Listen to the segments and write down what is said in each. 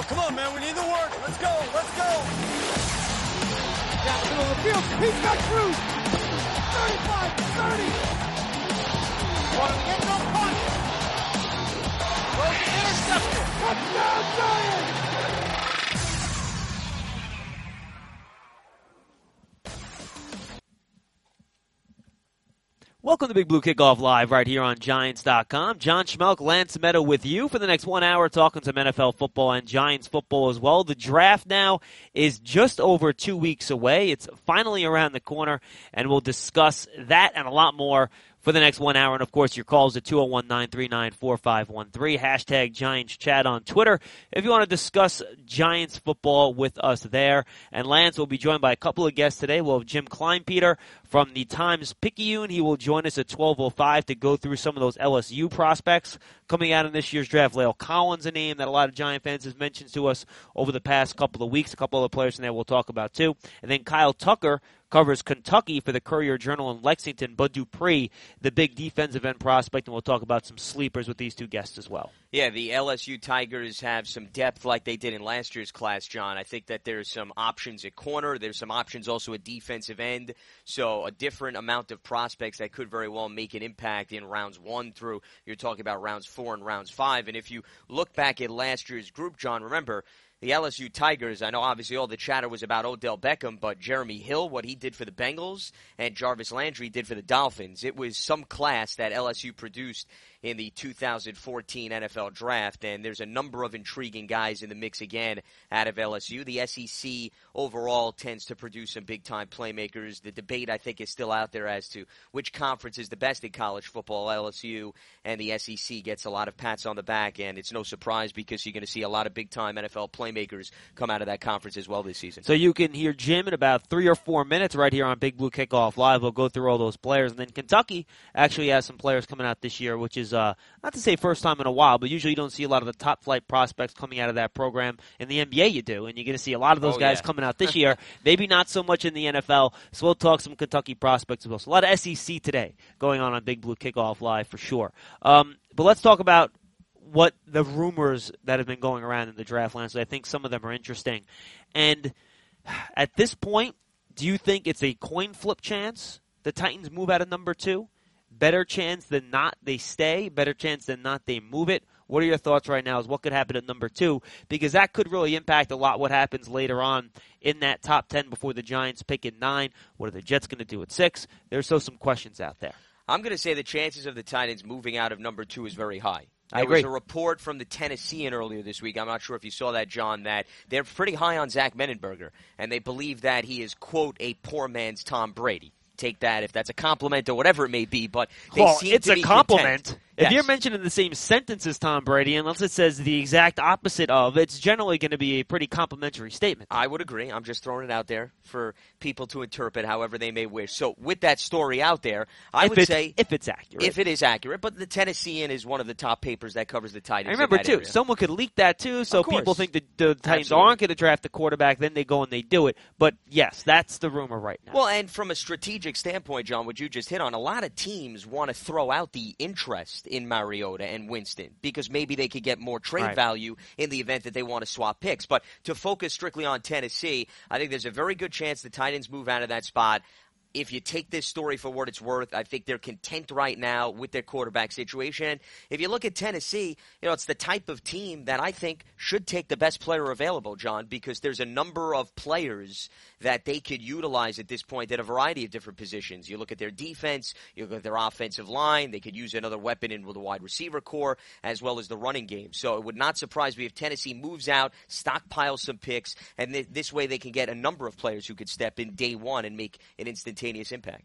Come on, man. We need the work. Let's go. Let's go. Down the middle of the field. He's got Cruz. 35, 30. One end zone punt. Throws intercepted. Touchdown, Giants. Welcome to Big Blue Kickoff Live right here on Giants.com. John Schmelk, Lance Meadow with you for the next 1 hour talking some NFL football and Giants football as well. The draft now is just over 2 weeks away. It's finally around the corner, and we'll discuss that and a lot more for the next 1 hour. And, of course, your calls at 201-939-4513. Hashtag Giants Chat on Twitter if you want to discuss Giants football with us there. And Lance will be joined by a couple of guests today. We'll have Jim Kleinpeter from the Times-Picayune. He will join us at 12:05 to go through some of those LSU prospects coming out in this year's draft. Lale Collins, a name that a lot of Giant fans have mentioned to us over the past couple of weeks. A couple of players in there we'll talk about, too. And then Kyle Tucker covers Kentucky for the Courier-Journal in Lexington. Bud Dupree, the big defensive end prospect, and we'll talk about some sleepers with these two guests as well. Yeah, the LSU Tigers have some depth like they did in last year's class, John. I think that there's some options at corner. There's some options also at defensive end. So a different amount of prospects that could very well make an impact in rounds 1 through, you're talking about rounds 4 and rounds 5. And if you look back at last year's group, John, remember, the LSU Tigers, I know obviously all the chatter was about Odell Beckham, but Jeremy Hill, what he did for the Bengals, and Jarvis Landry did for the Dolphins. It was some class that LSU produced in the 2014 NFL Draft, and there's a number of intriguing guys in the mix again out of LSU. The SEC overall tends to produce some big-time playmakers. The debate, I think, is still out there as to which conference is the best in college football. LSU and the SEC gets a lot of pats on the back, and it's no surprise because you're going to see a lot of big-time NFL playmakers come out of that conference as well this season. So you can hear Jim in about 3 or 4 minutes right here on Big Blue Kickoff Live. We'll go through all those players. And then Kentucky actually has some players coming out this year, which is not to say first time in a while, but usually you don't see a lot of the top flight prospects coming out of that program. In the NBA you do, and you're going to see a lot of those guys coming out this year. Maybe not so much in the NFL, so we'll talk some Kentucky prospects as well. So a lot of SEC today going on Big Blue Kickoff Live for sure. But let's talk about what the rumors that have been going around in the draft landscape. I think some of them are interesting. And at this point, do you think it's a coin flip chance the Titans move out of number 2? Better chance than not they stay? Better chance than not they move it? What are your thoughts right now as what could happen at number 2? Because that could really impact a lot what happens later on in that top 10 before the Giants pick at 9. What are the Jets going to do at 6? There's still some questions out there. I'm going to say the chances of the Titans moving out of number 2 is very high. I agree. There was a report from the Tennessean earlier this week. I'm not sure if you saw that, John, that they're pretty high on Zach Menenberger, and they believe that he is, quote, a poor man's Tom Brady. Take that if that's a compliment or whatever it may be, but they seem it's to a be compliment. content. If Yes. you're mentioned in the same sentence as Tom Brady, unless it says the exact opposite of, it's generally going to be a pretty complimentary statement. I would agree. I'm just throwing it out there for people to interpret however they may wish. So with that story out there, I would say if it's accurate. If it is accurate, but the Tennessean is one of the top papers that covers the Titans. I remember, in that too, area. someone could leak that, too, so people think that the Titans Absolutely. aren't going to draft the quarterback, then they go and they do it. But, yes, that's the rumor right now. Well, and from a strategic standpoint, John, what you just hit on, a lot of teams want to throw out the interest in Mariota and Winston because maybe they could get more trade value in the event that they want to swap picks. But to focus strictly on Tennessee, I think there's a very good chance the Titans move out of that spot. If you take this story for what it's worth, I think they're content right now with their quarterback situation. If you look at Tennessee, it's the type of team that I think should take the best player available, John, because there's a number of players that they could utilize at this point at a variety of different positions. You look at their defense, you look at their offensive line, they could use another weapon in the wide receiver core, as well as the running game. So it would not surprise me if Tennessee moves out, stockpiles some picks, and this way they can get a number of players who could step in day one and make an instantaneous impact.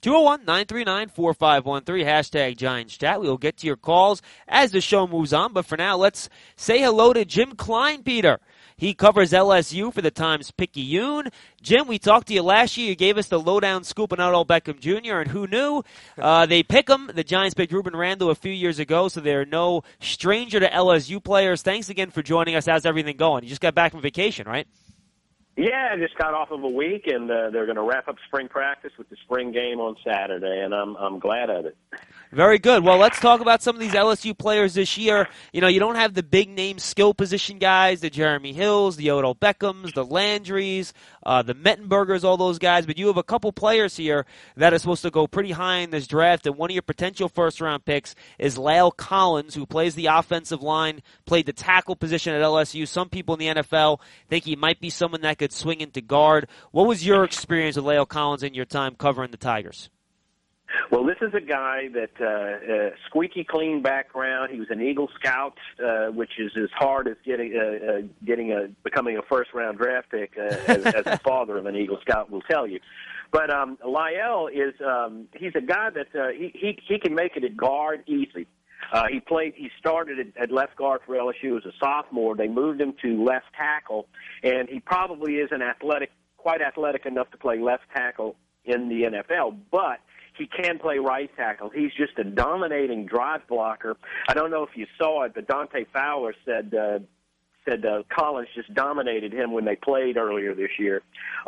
201-939-4513, hashtag Giants Chat. We will get to your calls as the show moves on, but for now, let's say hello to Jim Kleinpeter. He covers LSU for the Times-Picayune. Jim, we talked to you last year. You gave us the lowdown scoop on Odell Beckham Jr., and who knew? They pick him. The Giants picked Ruben Randall a few years ago, so they're no stranger to LSU players. Thanks again for joining us. How's everything going? You just got back from vacation, right? Yeah, I just got off of a week, and they're going to wrap up spring practice with the spring game on Saturday, and I'm glad of it. Very good. Well, let's talk about some of these LSU players this year. You know, you don't have the big-name skill position guys, the Jeremy Hills, the Odell Beckhams, the Landrys, the Mettenbergers, all those guys, but you have a couple players here that are supposed to go pretty high in this draft, and one of your potential first-round picks is La'el Collins, who plays the offensive line, played the tackle position at LSU. Some people in the NFL think he might be someone that could swing into guard. What was your experience with La'el Collins in your time covering the Tigers? Well, this is a guy that squeaky clean background. He was an Eagle Scout, which is as hard as becoming a first-round draft pick, as the father of an Eagle Scout will tell you. But La'el is he's a guy that he can make it at guard easily. He started at left guard for LSU as a sophomore. They moved him to left tackle, and he probably isn't quite athletic enough to play left tackle in the NFL, but he can play right tackle. He's just a dominating drive blocker. I don't know if you saw it, but Dante Fowler said Collins just dominated him when they played earlier this year.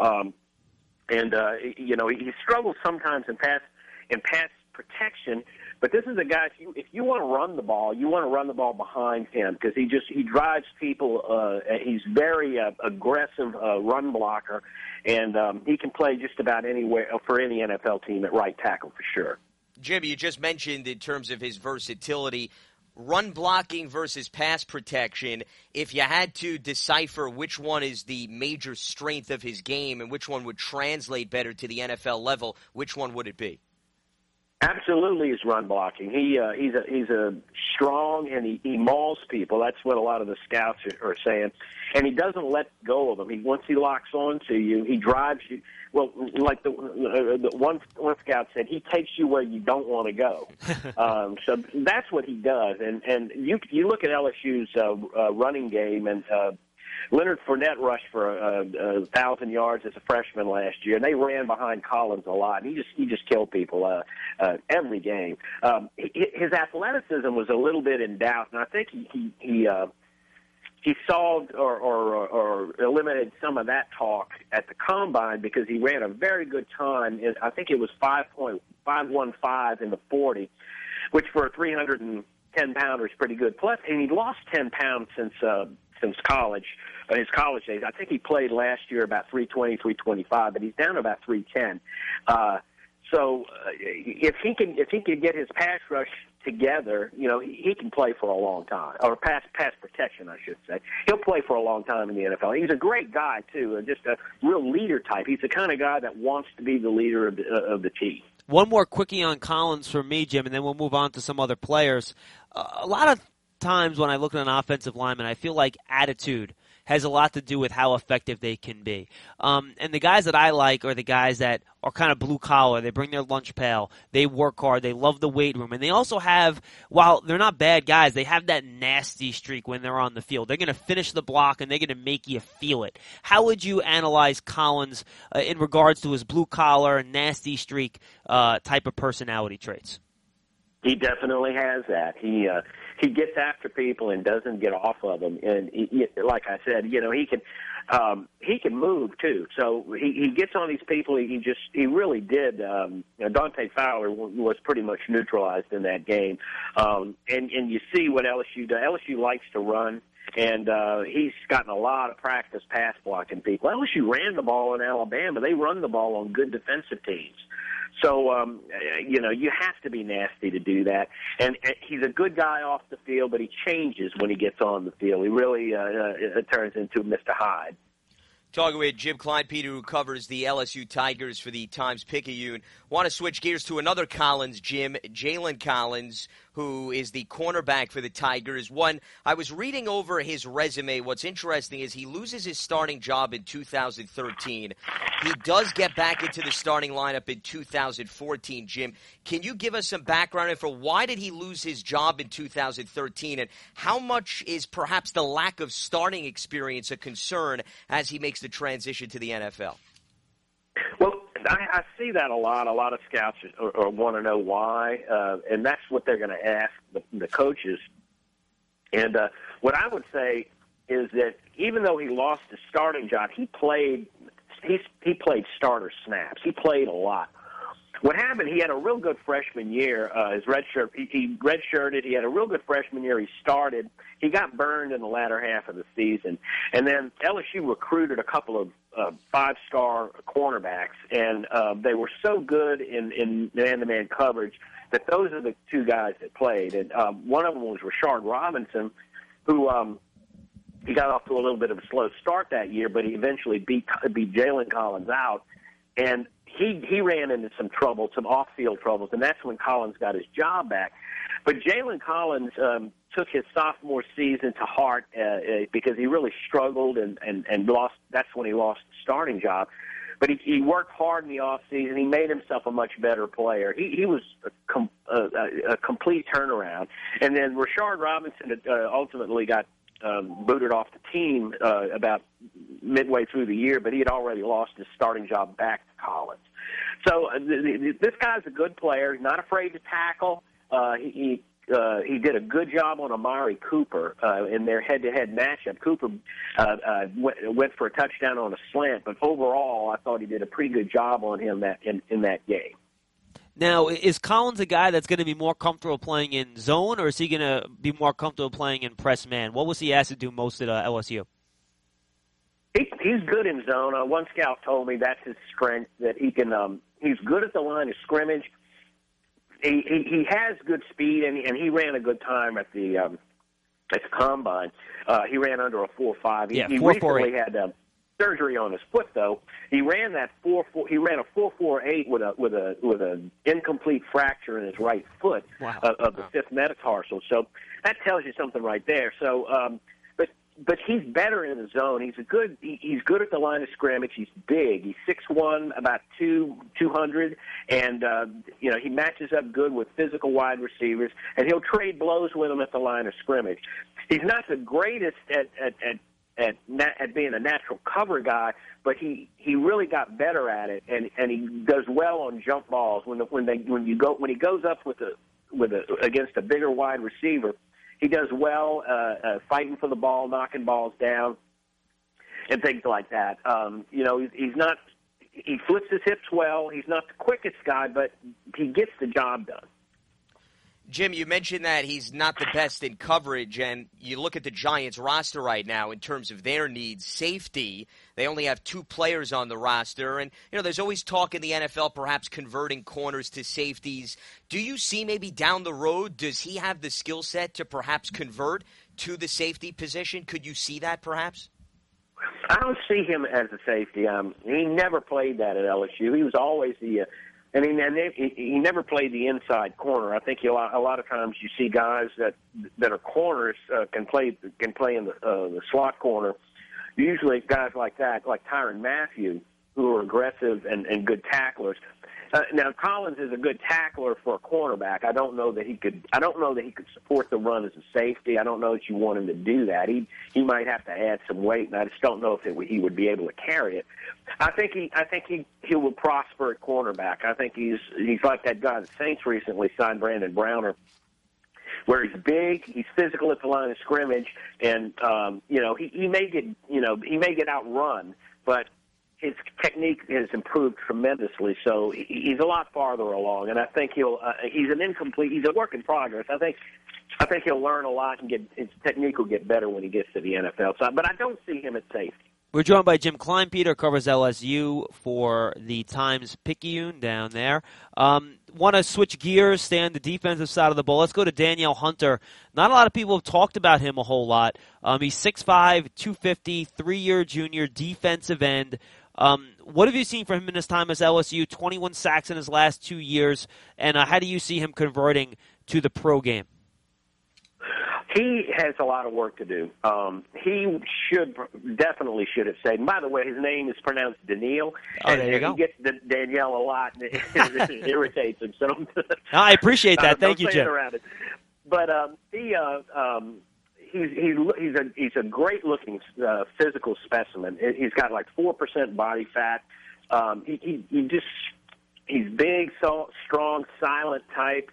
He struggles sometimes in pass protection. But this is a guy, if you want to run the ball, you want to run the ball behind him because he drives people. He's very aggressive run blocker, and he can play just about anywhere for any NFL team at right tackle for sure. Jim, you just mentioned in terms of his versatility, run blocking versus pass protection. If you had to decipher which one is the major strength of his game and which one would translate better to the NFL level, which one would it be? Absolutely, is run blocking. He's a strong, and he mauls people. That's what a lot of the scouts are saying. And he doesn't let go of them. Once he locks on to you, he drives you. Well, like the one scout said, he takes you where you don't want to go. So that's what he does. And you look at LSU's running game, and Leonard Fournette rushed for 1,000 yards as a freshman last year, and they ran behind Collins a lot. And he just killed people every game. His athleticism was a little bit in doubt, and I think he solved or eliminated some of that talk at the combine because he ran a very good time. I think it was 5.515 in the 40, which for a 310-pounder is pretty good. Plus, and he lost 10 pounds since college, his college days. I think he played last year about 320, 325, but he's down to about 310. So if he can get his pass rush together, he can play for a long time, or pass protection, I should say. He'll play for a long time in the NFL. He's a great guy too, just a real leader type. He's the kind of guy that wants to be the leader of the team. One more quickie on Collins for me, Jim, and then we'll move on to some other players. A lot of times when I look at an offensive lineman, I feel like attitude has a lot to do with how effective they can be. And the guys that I like are the guys that are kind of blue-collar. They bring their lunch pail. They work hard. They love the weight room. And they also have, while they're not bad guys, they have that nasty streak when they're on the field. They're going to finish the block, and they're going to make you feel it. How would you analyze Collins in regards to his blue-collar, nasty streak type of personality traits? He definitely has that. He gets after people and doesn't get off of them. And like I said, he can move too. So he gets on these people. He really did. Dante Fowler was pretty much neutralized in that game. And you see what LSU does. LSU likes to run. And he's gotten a lot of practice pass blocking people. LSU ran the ball in Alabama. They run the ball on good defensive teams. So, you have to be nasty to do that. And he's a good guy off the field, but he changes when he gets on the field. He really turns into Mr. Hyde. Talking with Jim Kleinpeter, who covers the LSU Tigers for the Times-Picayune. Want to switch gears to another Collins, Jim, Jalen Collins, who is the cornerback for the Tigers. I was reading over his resume. What's interesting is he loses his starting job in 2013. He does get back into the starting lineup in 2014, Jim. Can you give us some background for why did he lose his job in 2013, and how much is perhaps the lack of starting experience a concern as he makes the transition to the NFL? Well, I see that a lot. A lot of scouts want to know why, and that's what they're going to ask the coaches. And what I would say is that even though he lost his starting job, he played starter snaps. He played a lot. what happened, he had a real good freshman year, his redshirt. He redshirted. He had a real good freshman year. He started. He got burned in the latter half of the season. And then LSU recruited a couple of five-star cornerbacks, and they were so good in man-to-man coverage that those are the two guys that played. And one of them was Rashard Robinson, who he got off to a little bit of a slow start that year, but he eventually beat Jalen Collins out. And he ran into some trouble, some off-field troubles, and that's when Collins got his job back. But Jalen Collins took his sophomore season to heart because he really struggled and lost. That's when he lost the starting job. But he worked hard in the off season. He made himself a much better player. He was a complete turnaround. And then Rashard Robinson ultimately got booted off the team about midway through the year, but he had already lost his starting job back to Collins. So this guy's a good player. He's not afraid to tackle. He did a good job on Amari Cooper in their head-to-head matchup. Cooper went for a touchdown on a slant, but overall I thought he did a pretty good job on him in that game. Now, is Collins a guy that's going to be more comfortable playing in zone, or is he going to be more comfortable playing in press man? What was he asked to do most at LSU? He's good in zone. One scout told me that's his strength, that he can. He's good at the line of scrimmage. He has good speed, and he ran a good time at the combine. He ran under a 4.5. He recently had surgery on his foot, though. He ran that 4.4. He ran a 4.48 with a incomplete fracture in his right foot of the fifth metatarsal. So that tells you something right there. So, but he's better in the zone. He's good at the line of scrimmage. He's big. He's 6'1", about 200, and he matches up good with physical wide receivers, and he'll trade blows with them at the line of scrimmage. He's not the greatest at being a natural cover guy, but he really got better at it, and he does well on jump balls when he goes up against a bigger wide receiver. He does well fighting for the ball, knocking balls down, and things like that. He's not. He flips his hips well. He's not the quickest guy, but he gets the job done. Jim, you mentioned that he's not the best in coverage, and you look at the Giants roster right now in terms of their needs. Safety, they only have 2 players on the roster, and there's always talk in the NFL perhaps converting corners to safeties. Do you see maybe down the road, does he have the skill set to perhaps convert to the safety position? Could you see that perhaps? I don't see him as a safety. He never played that at LSU. He was always he never played the inside corner. I think a lot of times you see guys that are corners can play in the slot corner. Usually guys like that, like Tyrann Mathieu, who are aggressive and good tacklers. Now Collins is a good tackler for a cornerback. I don't know that he could support the run as a safety. I don't know that you want him to do that. He might have to add some weight, and I just don't know if he would be able to carry it. I think he will prosper at cornerback. I think he's like that guy the Saints recently signed, Brandon Browner, where he's big, he's physical at the line of scrimmage, and he may get outrun, but his technique has improved tremendously, so he's a lot farther along, and I think he's a work in progress. I think he'll learn a lot and his technique will get better when he gets to the NFL. But I don't see him at safety. We're joined by Jim Kleinpeter, covers LSU for the Times-Picayune down there. Want to switch gears, stay on the defensive side of the ball. Let's go to Danielle Hunter. Not a lot of people have talked about him a whole lot. He's 6'5", 250, 3-year junior, defensive end. What have you seen from him in his time as LSU? 21 sacks in his last 2 years, and how do you see him converting to the pro game? He has a lot of work to do. He definitely should have said. And by the way, his name is pronounced Danielle. Oh, there you go. He gets Danielle a lot, and it irritates him. So I appreciate that. Thank you, Jim. But he's a great looking physical specimen. He's got like 4% body fat. He's big, strong, silent type,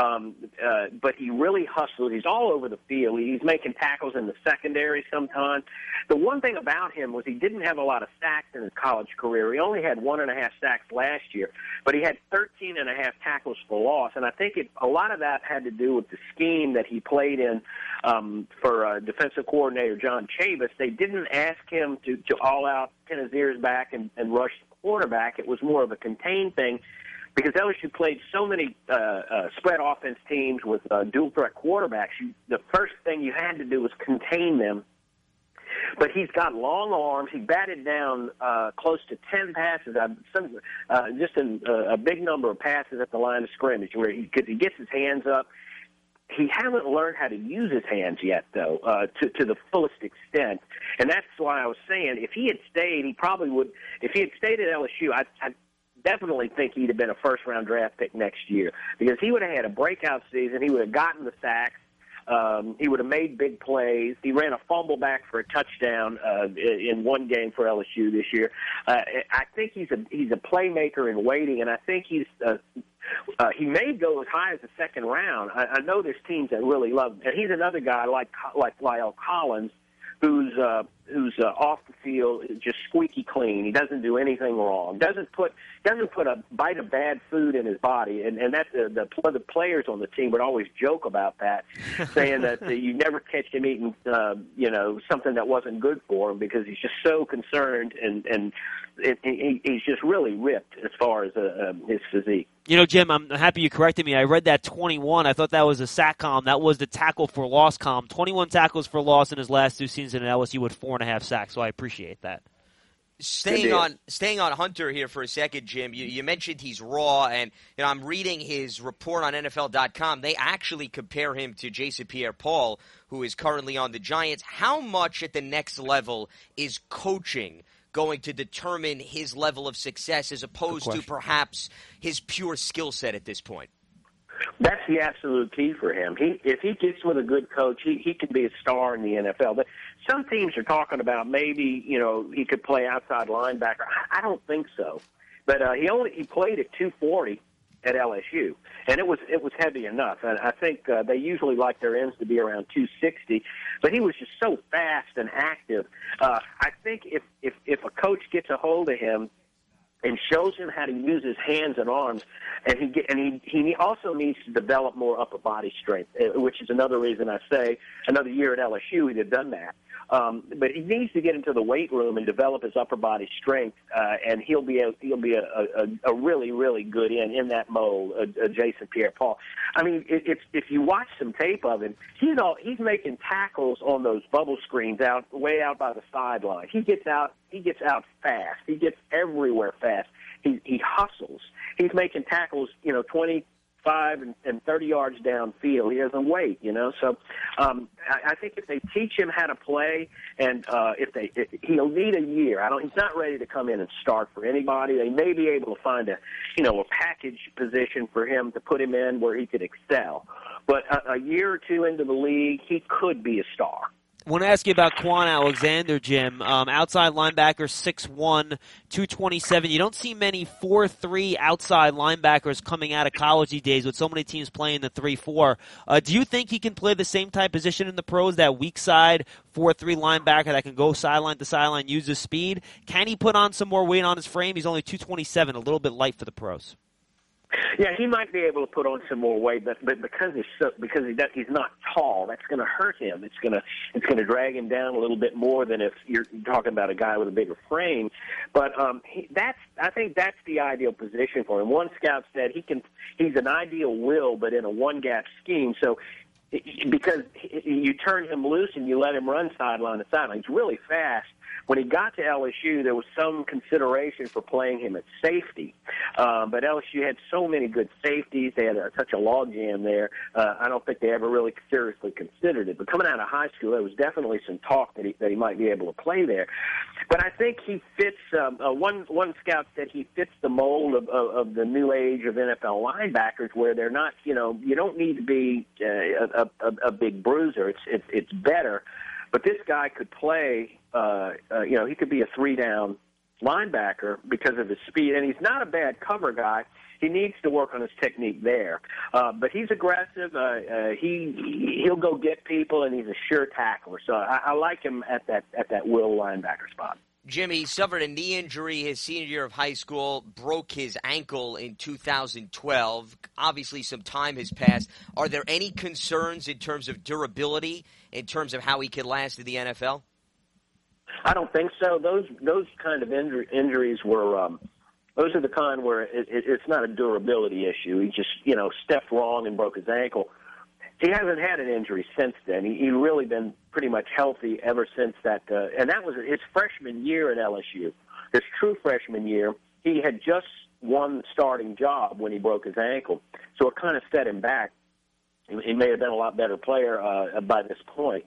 but he really hustles. He's all over the field. He's making tackles in the secondary sometimes. The one thing about him was he didn't have a lot of sacks in his college career. He only had 1.5 sacks last year, but he had 13.5 tackles for loss, and I think a lot of that had to do with the scheme that he played in for defensive coordinator John Chavis. They didn't ask him to all out pin his ears back and rush the quarterback. It was more of a contained thing because LSU played so many spread offense teams with dual threat quarterbacks. The first thing you had to do was contain them. But he's got long arms. He batted down close to 10 passes, just a big number of passes at the line of scrimmage where he gets his hands up. He hasn't learned how to use his hands yet, though, to the fullest extent. And that's why I was saying if he had stayed, he probably would. If he had stayed at LSU, I definitely think he'd have been a first-round draft pick next year because he would have had a breakout season. He would have gotten the sacks. He would have made big plays. He ran a fumble back for a touchdown in one game for LSU this year. I think he's a playmaker in waiting, and I think he may go as high as the second round. I know there's teams that really love him, and he's another guy like Lyle Collins, who's off the field just squeaky clean. He doesn't do anything wrong. Doesn't put a bite of bad food in his body. And that's the players on the team would always joke about that, saying that you never catch him eating something that wasn't good for him because he's just so concerned and he's just really ripped as far as his physique. You know, Jim, I'm happy you corrected me. I read that 21. I thought that was a sack column. That was the tackle for loss column. 21 tackles for loss in his last 2 seasons at LSU with 4.5 sacks, so I appreciate that. Staying on Hunter here for a second, Jim, you mentioned he's raw, and I'm reading his report on NFL.com. They actually compare him to Jason Pierre-Paul, who is currently on the Giants. How much at the next level is coaching going to determine his level of success as opposed to perhaps his pure skill set at this point? That's the absolute key for him. If he gets with a good coach, he could be a star in the NFL. But some teams are talking about maybe he could play outside linebacker. I don't think so. But he played at 240 at LSU, and it was heavy enough. And I think they usually like their ends to be around 260. But he was just so fast and active. I think if a coach gets a hold of him and shows him how to use his hands and arms, and he also needs to develop more upper body strength, which is another reason I say another year at LSU he'd have done that. But he needs to get into the weight room and develop his upper body strength, and he'll be a really, really good in that mold, Jason Pierre-Paul. I mean, if you watch some tape of him, he's making tackles on those bubble screens way out by the sideline. He gets out fast. He gets everywhere fast. He hustles. He's making tackles, 25 and 30 yards downfield. He doesn't wait, So I think if they teach him how to play, and he'll need a year. He's not ready to come in and start for anybody. They may be able to find a package position for him to put him in where he could excel. But a year or two into the league, he could be a star. I want to ask you about Quan Alexander, Jim. Outside linebacker, 6'1", 227. You don't see many 4'3" outside linebackers coming out of college these days with so many teams playing the 3-4. Do you think he can play the same type position in the pros, that weak side 4'3" linebacker that can go sideline to sideline, use his speed? Can he put on some more weight on his frame? He's only 227, a little bit light for the pros. Yeah, he might be able to put on some more weight, but because he's not tall, that's going to hurt him. It's going to drag him down a little bit more than if you're talking about a guy with a bigger frame. But I think that's the ideal position for him. One scout said he's an ideal will, but in a one-gap scheme. So because you turn him loose and you let him run sideline to sideline, he's really fast. When he got to LSU, there was some consideration for playing him at safety. But LSU had so many good safeties. They had such a logjam there. I don't think they ever really seriously considered it. But coming out of high school, there was definitely some talk that he might be able to play there. But I think he fits one scout said he fits the mold of the new age of NFL linebackers where they're not, you don't need to be a big bruiser. It's better. But this guy could play, he could be a 3-down linebacker because of his speed, and he's not a bad cover guy. He needs to work on his technique there, but he's aggressive. He'll go get people, and he's a sure tackler. So I like him at that will linebacker spot. Jimmy suffered a knee injury his senior year of high school, broke his ankle in 2012. Obviously, some time has passed. Are there any concerns in terms of durability, in terms of how he could last in the NFL? I don't think so. Those kind of injuries were those are the kind where it's not a durability issue. He just stepped wrong and broke his ankle. He hasn't had an injury since then. He's really been pretty much healthy ever since that. And that was his freshman year at LSU. His true freshman year, he had just won the starting job when he broke his ankle. So it kind of set him back. He may have been a lot better player by this point.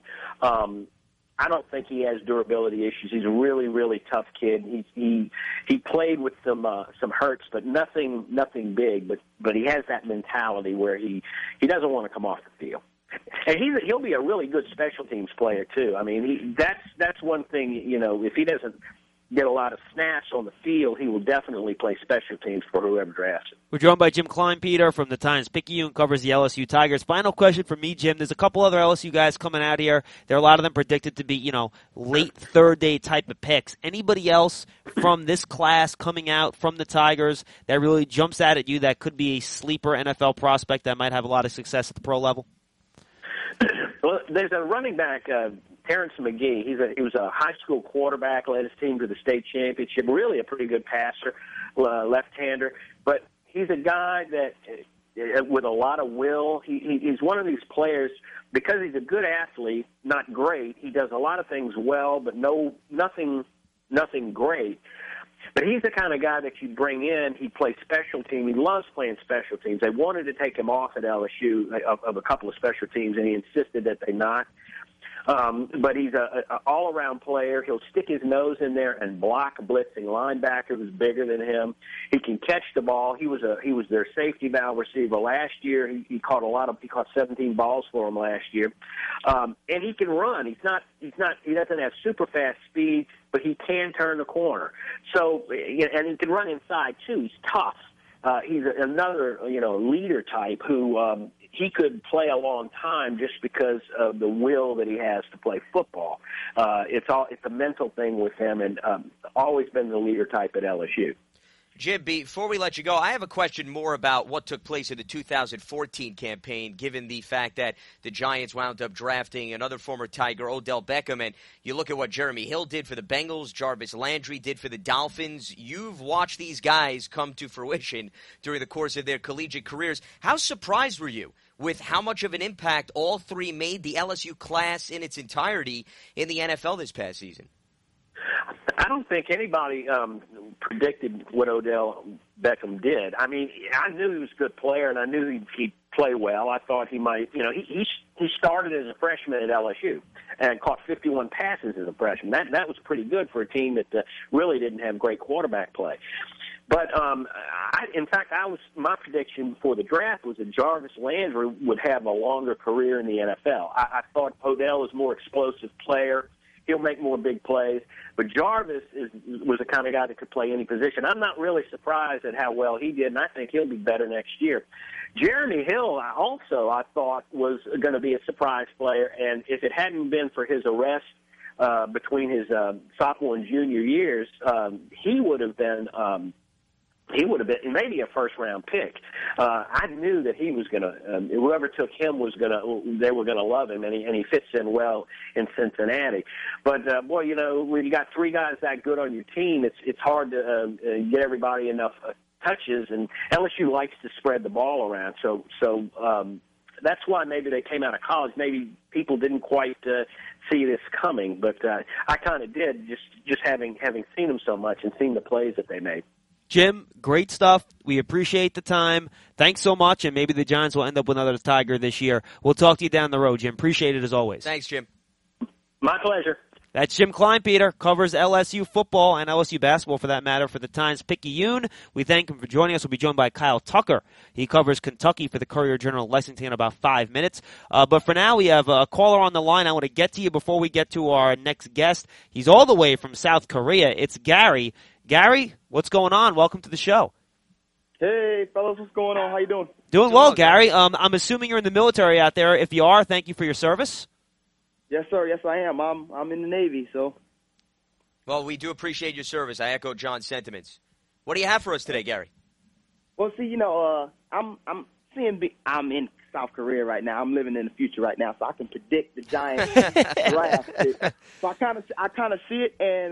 I don't think he has durability issues. He's a really, really tough kid. He played with some hurts, but nothing big. But he has that mentality where he doesn't want to come off the field. And he'll be a really good special teams player too. I mean, that's one thing. If he doesn't get a lot of snaps on the field, he will definitely play special teams for whoever drafts him. We're joined by Jim Kleinpeter from the Times-Picayune, covers the LSU Tigers. Final question for me, Jim. There's a couple other LSU guys coming out here. There are a lot of them predicted to be, late third-day type of picks. Anybody else from this class coming out from the Tigers that really jumps out at you that could be a sleeper NFL prospect that might have a lot of success at the pro level? Well, there's a running back, Terrence McGee. He was a high school quarterback, led his team to the state championship. Really a pretty good passer, left-hander. But he's a guy that, with a lot of will, he's one of these players, because he's a good athlete, not great. He does a lot of things well, but nothing great. But he's the kind of guy that you bring in. He plays special team. He loves playing special teams. They wanted to take him off at LSU of a couple of special teams, and he insisted that they not. But he's an all-around player. He'll stick his nose in there and block a blitzing linebacker who's bigger than him. He can catch the ball. He was their safety valve receiver last year. He caught 17 balls for them last year. And he can run. He doesn't have super fast speed, but he can turn the corner. So, and he can run inside too. He's tough. He's another, leader type who he could play a long time just because of the will that he has to play football. It's a mental thing with him, and always been the leader type at LSU. Jim, before we let you go, I have a question more about what took place in the 2014 campaign, given the fact that the Giants wound up drafting another former Tiger, Odell Beckham, and you look at what Jeremy Hill did for the Bengals, Jarvis Landry did for the Dolphins. You've watched these guys come to fruition during the course of their collegiate careers. How surprised were you with how much of an impact all three made the LSU class in its entirety in the NFL this past season? I don't think anybody predicted what Odell Beckham did. I mean, I knew he was a good player, and I knew he'd play well. I thought he might, he started as a freshman at LSU and caught 51 passes as a freshman. That was pretty good for a team that really didn't have great quarterback play. But my prediction for the draft was that Jarvis Landry would have a longer career in the NFL. I thought Odell was a more explosive player. He'll make more big plays. But Jarvis was the kind of guy that could play any position. I'm not really surprised at how well he did, and I think he'll be better next year. Jeremy Hill, I thought was going to be a surprise player, and if it hadn't been for his arrest between his sophomore and junior years, he would have been maybe a first-round pick. I knew that he was going to, whoever took him they were going to love him, and he fits in well in Cincinnati. But, when you got three guys that good on your team, it's hard to get everybody enough touches, and LSU likes to spread the ball around. So that's why maybe they came out of college. Maybe people didn't quite see this coming, but I kind of did, just having seen them so much and seen the plays that they made. Jim, great stuff. We appreciate the time. Thanks so much, and maybe the Giants will end up with another Tiger this year. We'll talk to you down the road, Jim. Appreciate it as always. Thanks, Jim. My pleasure. That's Jim Kleinpeter, covers LSU football and LSU basketball, for that matter, for the Times-Picayune. We thank him for joining us. We'll be joined by Kyle Tucker. He covers Kentucky for the Courier-Journal Lexington in about 5 minutes. But for now, we have a caller on the line. I want to get to you before we get to our next guest. He's all the way from South Korea. It's Gary. Gary, what's going on? Welcome to the show. Hey, fellas, what's going on? How you doing? Doing well, Gary. I'm assuming you're in the military out there. If you are, thank you for your service. Yes, sir. Yes, I am. I'm in the Navy, so. Well, we do appreciate your service. I echo John's sentiments. What do you have for us today, Gary? Well, see, I'm in South Korea right now. I'm living in the future right now, so I can predict the Giants draft. So I kind of see it, and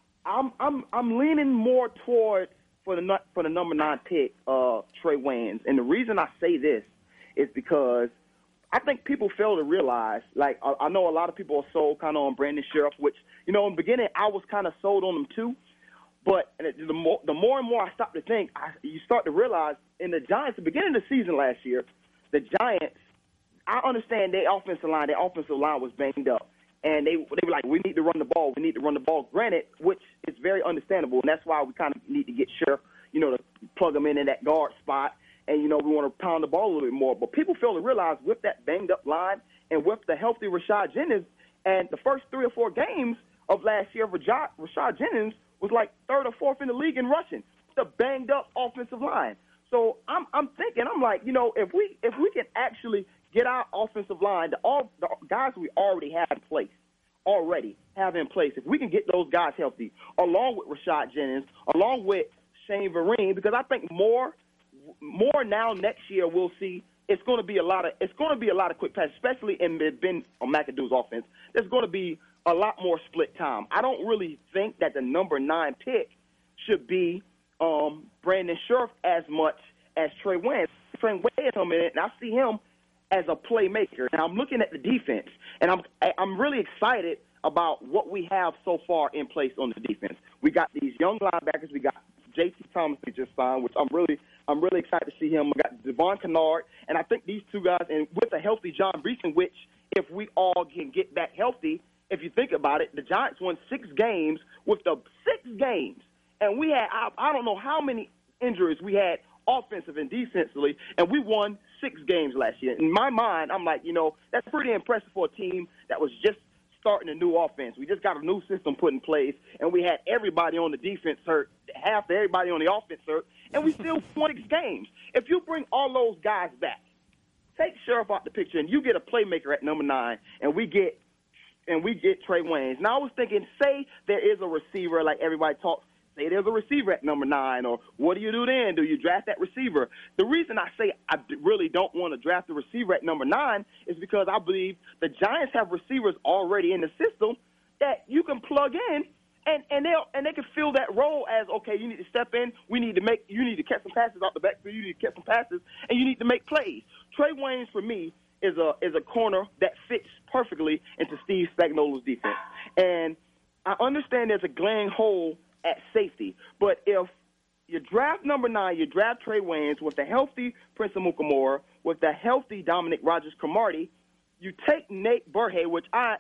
I'm leaning more toward for the number 9 pick, Trey Waynes. And the reason I say this is because I think people fail to realize, like, I know a lot of people are sold kind of on Brandon Sheriff, which, in the beginning I was kind of sold on him too. But the more and more I start to think, you start to realize in the Giants, the beginning of the season last year, the Giants, I understand their offensive line was banged up. And they were like, we need to run the ball. We need to run the ball. Granted, which is very understandable, and that's why we kind of need to get Sheriff, to plug him in that guard spot. And, we want to pound the ball a little bit more. But people fail to realize with that banged-up line and with the healthy Rashad Jennings, and the first 3 or 4 games of last year, Rashad Jennings was like 3rd or 4th in the league in rushing. The banged-up offensive line. So I'm thinking, if we can actually get our offensive line, the guys we already have in place, if we can get those guys healthy, along with Rashad Jennings, along with Shane Vereen, because I think more now next year we'll see it's going to be a lot of quick passes, especially in Ben McAdoo's offense. There's going to be a lot more split time. I don't really think that the number 9 pick should be Brandon Sheriff as much as Trey Waynes. Trey Waynes come in, and I see him as a playmaker. And I'm looking at the defense, and I'm really excited about what we have so far in place on the defense. We got these young linebackers. We got J.T. Thomas we just signed, which I'm really excited to see him. We got Devon Kennard, and I think these two guys, and with a healthy John Breeson, which if we all can get back healthy, if you think about it, the Giants won 6 games with the 6 games. And we had, I don't know how many injuries we had offensive and defensively, and we won 6 games last year. In my mind, I'm like, that's pretty impressive for a team that was just starting a new offense. We just got a new system put in place, and we had everybody on the defense hurt, half everybody on the offense hurt, and we still won 6 games. If you bring all those guys back, take Sheriff out the picture, and you get a playmaker at number 9, and we get Trey Waynes. Now, I was thinking, say there is a receiver like everybody talks, say there's a receiver at number 9, or what do you do then? Do you draft that receiver? The reason I say I really don't want to draft the receiver at number 9 is because I believe the Giants have receivers already in the system that you can plug in, and they can fill that role as, okay, you need to step in, you need to catch some passes out the backfield, you need to catch some passes, and you need to make plays. Trey Waynes, for me, is a corner that fits perfectly into Steve Spagnuolo's defense. And I understand there's a glaring hole at safety, but if you draft number 9, you draft Trey Waynes with a healthy Prince Amukamara, with a healthy Dominic Rodgers-Cromartie, you take Nate Burhay, which I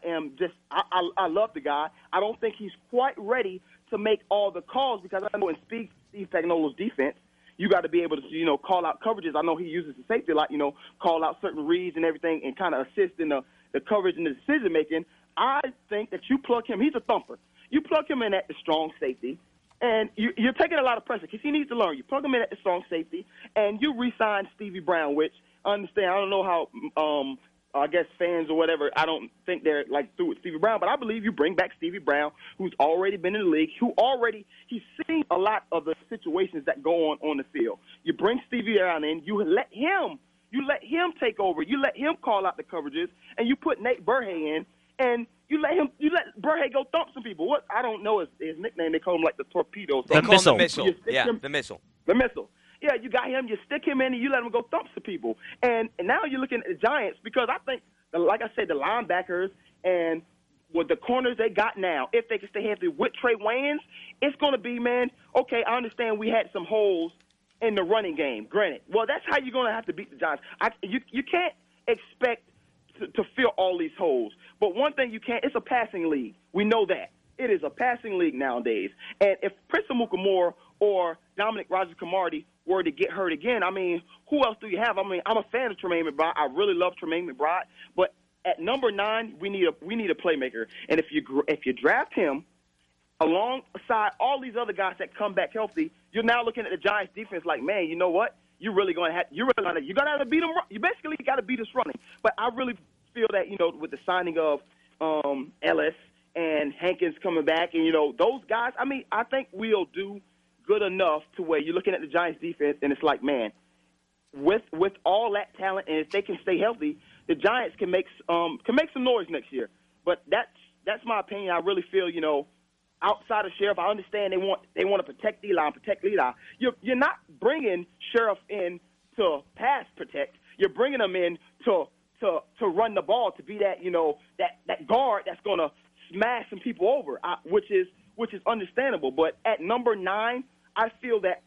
love the guy. I don't think he's quite ready to make all the calls because I know in Steve Spagnuolo's defense, you got to be able to, call out coverages. I know he uses the safety a lot, call out certain reads and everything and kind of assist in the coverage and the decision-making. I think that you plug him. He's a thumper. You plug him in at the strong safety, and you're taking a lot of pressure because he needs to learn. You plug him in at the strong safety, and you re-sign Stevie Brown, which I understand. I don't know how I guess fans or whatever, I don't think they're through with Stevie Brown, but I believe you bring back Stevie Brown, who's already been in the league, he's seen a lot of the situations that go on the field. You bring Stevie Brown in, you let him take over, you let him call out the coverages, and you put Nate Burhay in, and you let Burhay go thump some people. What I don't know is his nickname. They call him the torpedo. They call him the missile. Yeah, the missile. The missile. Yeah, you got him. You stick him in, and you let him go thump some people. And now you're looking at the Giants because I think, like I said, the linebackers and with the corners they got now, if they can stay healthy with Trey Waynes, it's going to be, man, okay, I understand we had some holes in the running game. Granted. Well, that's how you're going to have to beat the Giants. You can't expect to fill all these holes. But one thing you can't, it's a passing league. We know that. It is a passing league nowadays. And if Prince Amukamara or Dominic Rodgers-Cromartie were to get hurt again, I mean, who else do you have? I mean, I'm a fan of Tremaine McBride. I really love Tremaine McBride. But at number 9, we need a playmaker. And if you draft him, alongside all these other guys that come back healthy, you're now looking at the Giants defense like, man, you know what? You're gonna have to beat them. You basically got to beat us running. But I really feel that, with the signing of Ellis and Hankins coming back, and those guys, I think we'll do good enough to where you're looking at the Giants defense and it's like, man, with all that talent, and if they can stay healthy, the Giants can make some noise next year. But that's my opinion. I really feel, outside of Sheriff, I understand they want to protect Eli and protect Eli. You're not bringing Sheriff in to pass protect. You're bringing them in to run the ball, to be that that guard that's going to smash some people over, which is understandable. But at number 9, I feel that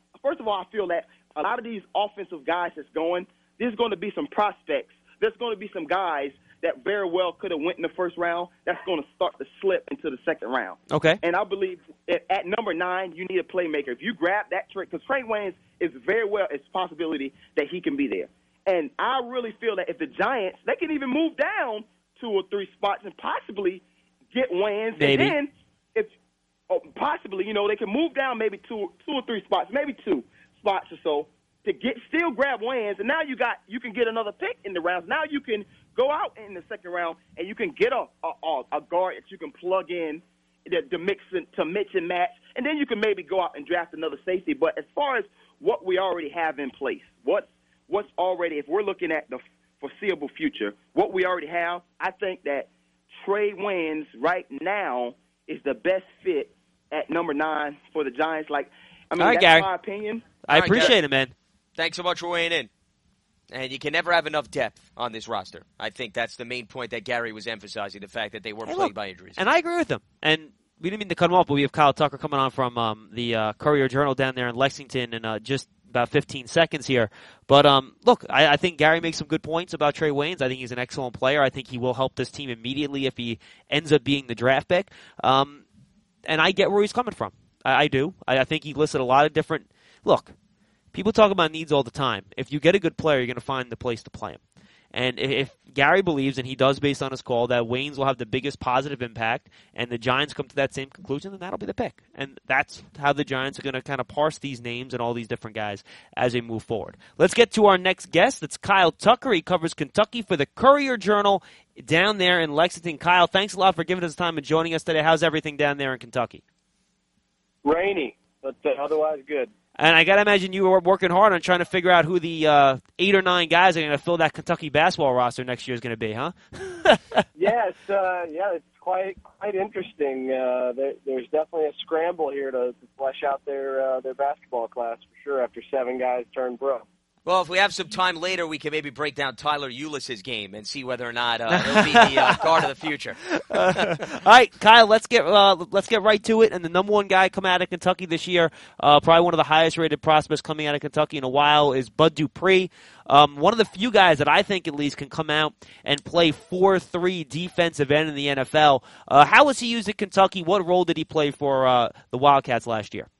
a lot of these offensive guys that's going, there's going to be some prospects. There's going to be some guys that very well could have went in the first round that's going to start to slip into the second round. Okay. And I believe at number 9, you need a playmaker. If you grab that trick, because Trey Waynes is very well, it's a possibility that he can be there. And I really feel that if the Giants, they can even move down 2 or 3 spots and possibly get Waynes. Maybe. And then possibly, they can move down maybe 2 or 3 spots, maybe 2 spots or so, to still grab Waynes, and now you can get another pick in the rounds. Now you can go out in the second round and you can get a guard that you can plug in to mix and match, and then you can maybe go out and draft another safety. But as far as what we already have in place, what's already, if we're looking at the foreseeable future, what we already have, I think that Trey Waynes right now is the best fit at number 9 for the Giants. All right, that's Gary. my opinion. I appreciate it, man. Thanks so much for weighing in. And you can never have enough depth on this roster. I think that's the main point that Gary was emphasizing, the fact that they were plagued by injuries. And I agree with him. And we didn't mean to cut him off, but we have Kyle Tucker coming on from the Courier-Journal down there in Lexington in just about 15 seconds here. But, look, I think Gary makes some good points about Trey Waynes. I think he's an excellent player. I think he will help this team immediately if he ends up being the draft pick. And I get where he's coming from. I do. I think he listed a lot of different – look, people talk about needs all the time. If you get a good player, you're going to find the place to play him. And if Gary believes, and he does based on his call, that Waynes will have the biggest positive impact, and the Giants come to that same conclusion, then that'll be the pick. And that's how the Giants are going to kind of parse these names and all these different guys as they move forward. Let's get to our next guest. That's Kyle Tucker. He covers Kentucky for the Courier-Journal down there in Lexington. Kyle, thanks a lot for giving us time and joining us today. How's everything down there in Kentucky? Rainy, but otherwise good. And I got to imagine you were working hard on trying to figure out who the 8 or 9 guys are going to fill that Kentucky basketball roster next year is going to be, huh? Yes, it's quite interesting. There's definitely a scramble here to flesh out their basketball class for sure after 7 guys turn pro. Well, if we have some time later, we can maybe break down Tyler Ulis' game and see whether or not he'll be the guard of the future. All right, Kyle, let's get right to it. And the number 1 guy coming out of Kentucky this year, probably one of the highest-rated prospects coming out of Kentucky in a while, is Bud Dupree. One of the few guys that I think at least can come out and play 4-3 defensive end in the NFL. How was he used at Kentucky? What role did he play for the Wildcats last year?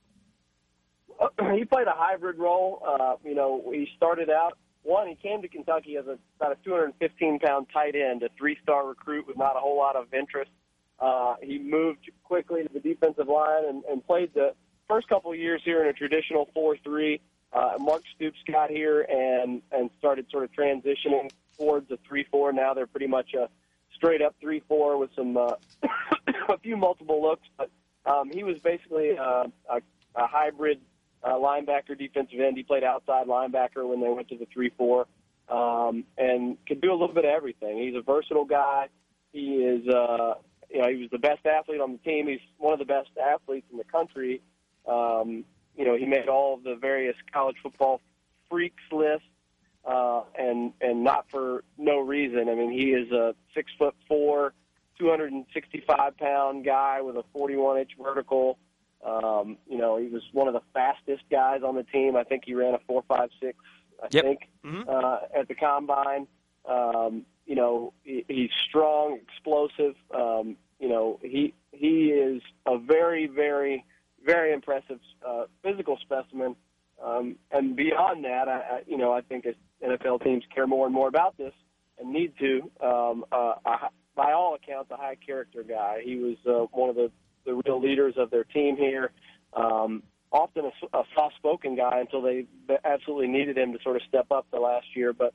He played a hybrid role. He started out, he came to Kentucky as about a 215-pound tight end, a 3-star recruit with not a whole lot of interest. He moved quickly to the defensive line and played the first couple of years here in a traditional 4-3. Mark Stoops got here and started sort of transitioning towards a 3-4. Now they're pretty much a straight-up 3-4 with some a few multiple looks. But he was basically a hybrid linebacker, defensive end. He played outside linebacker when they went to the 3-4, and could do a little bit of everything. He's a versatile guy. He is, he was the best athlete on the team. He's one of the best athletes in the country. He made all of the various college football freaks lists, and not for no reason. I mean, he is a 6'4", 265-pound guy with a 41-inch vertical. He was one of the fastest guys on the team. I think he ran a 4.56, at the combine. He's strong, explosive. He is a very, very, very impressive physical specimen. And beyond that, I think as NFL teams care more and more about this and need to, by all accounts, a high-character guy. He was one of the the real leaders of their team here. Often a soft-spoken guy until they absolutely needed him to sort of step up the last year, but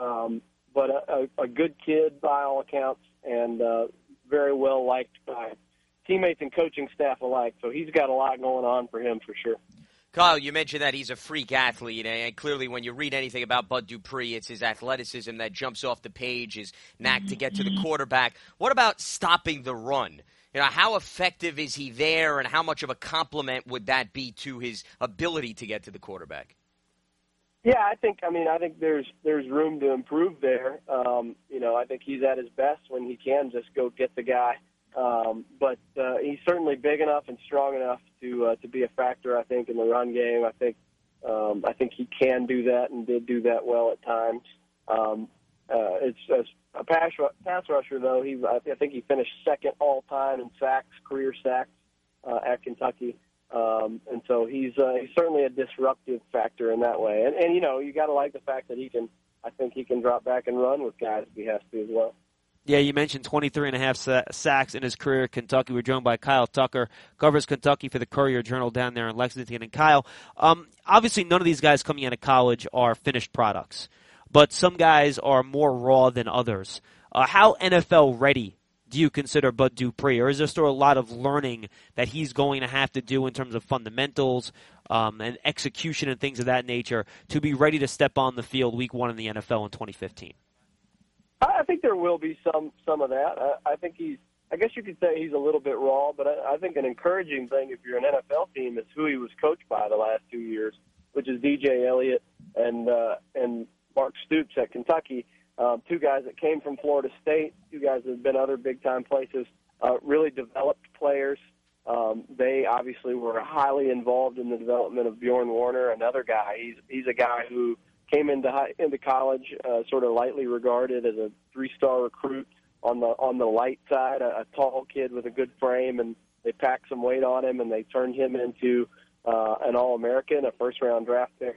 a good kid by all accounts, and very well liked by teammates and coaching staff alike. So he's got a lot going on for him for sure. Kyle, you mentioned that he's a freak athlete, and clearly when you read anything about Bud Dupree, it's his athleticism that jumps off the page, his knack to get to the quarterback. What about stopping the run? How effective is he there, and how much of a compliment would that be to his ability to get to the quarterback? Yeah, I think there's room to improve there. I think he's at his best when he can just go get the guy. But he's certainly big enough and strong enough to be a factor, I think, in the run game. I think he can do that and did do that well at times. It's as a pass rusher, though. I think he finished second all time in sacks, career sacks at Kentucky. And so he's certainly a disruptive factor in that way. And you got to like the fact that I think he can drop back and run with guys if he has to as well. Yeah, you mentioned 23.5 sacks in his career at Kentucky. We're joined by Kyle Tucker, covers Kentucky for the Courier-Journal down there in Lexington. And Kyle, obviously none of these guys coming out of college are finished products, but some guys are more raw than others. How NFL ready do you consider Bud Dupree, or is there still a lot of learning that he's going to have to do in terms of fundamentals and execution and things of that nature to be ready to step on the field week 1 in the NFL in 2015? I think there will be some of that. I think I guess you could say he's a little bit raw, but I think an encouraging thing if you're an NFL team is who he was coached by the last 2 years, which is DJ Elliott and Mark Stoops at Kentucky. 2 guys that came from Florida State, 2 guys that have been other big-time places, really developed players. They obviously were highly involved in the development of Bjorn Warner, another guy. He's a guy who came into college sort of lightly regarded as a 3-star recruit on the light side, a tall kid with a good frame, and they packed some weight on him, and they turned him into an All-American, a first-round draft pick.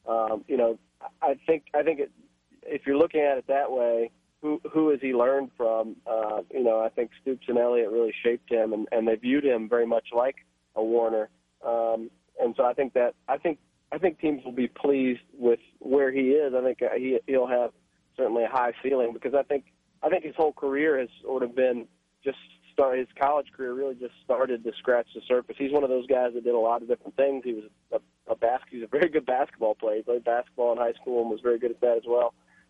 I think if you're looking at it that way, who has he learned from? I think Stoops and Elliott really shaped him, and they viewed him very much like a Warner. And so I think teams will be pleased with where he is. I think he'll have certainly a high ceiling because I think his whole career has sort of been his college career really just started to scratch the surface. He's one of those guys that did a lot of different things. He was he's a very good basketball player. He played basketball in high school and was very good at that as well.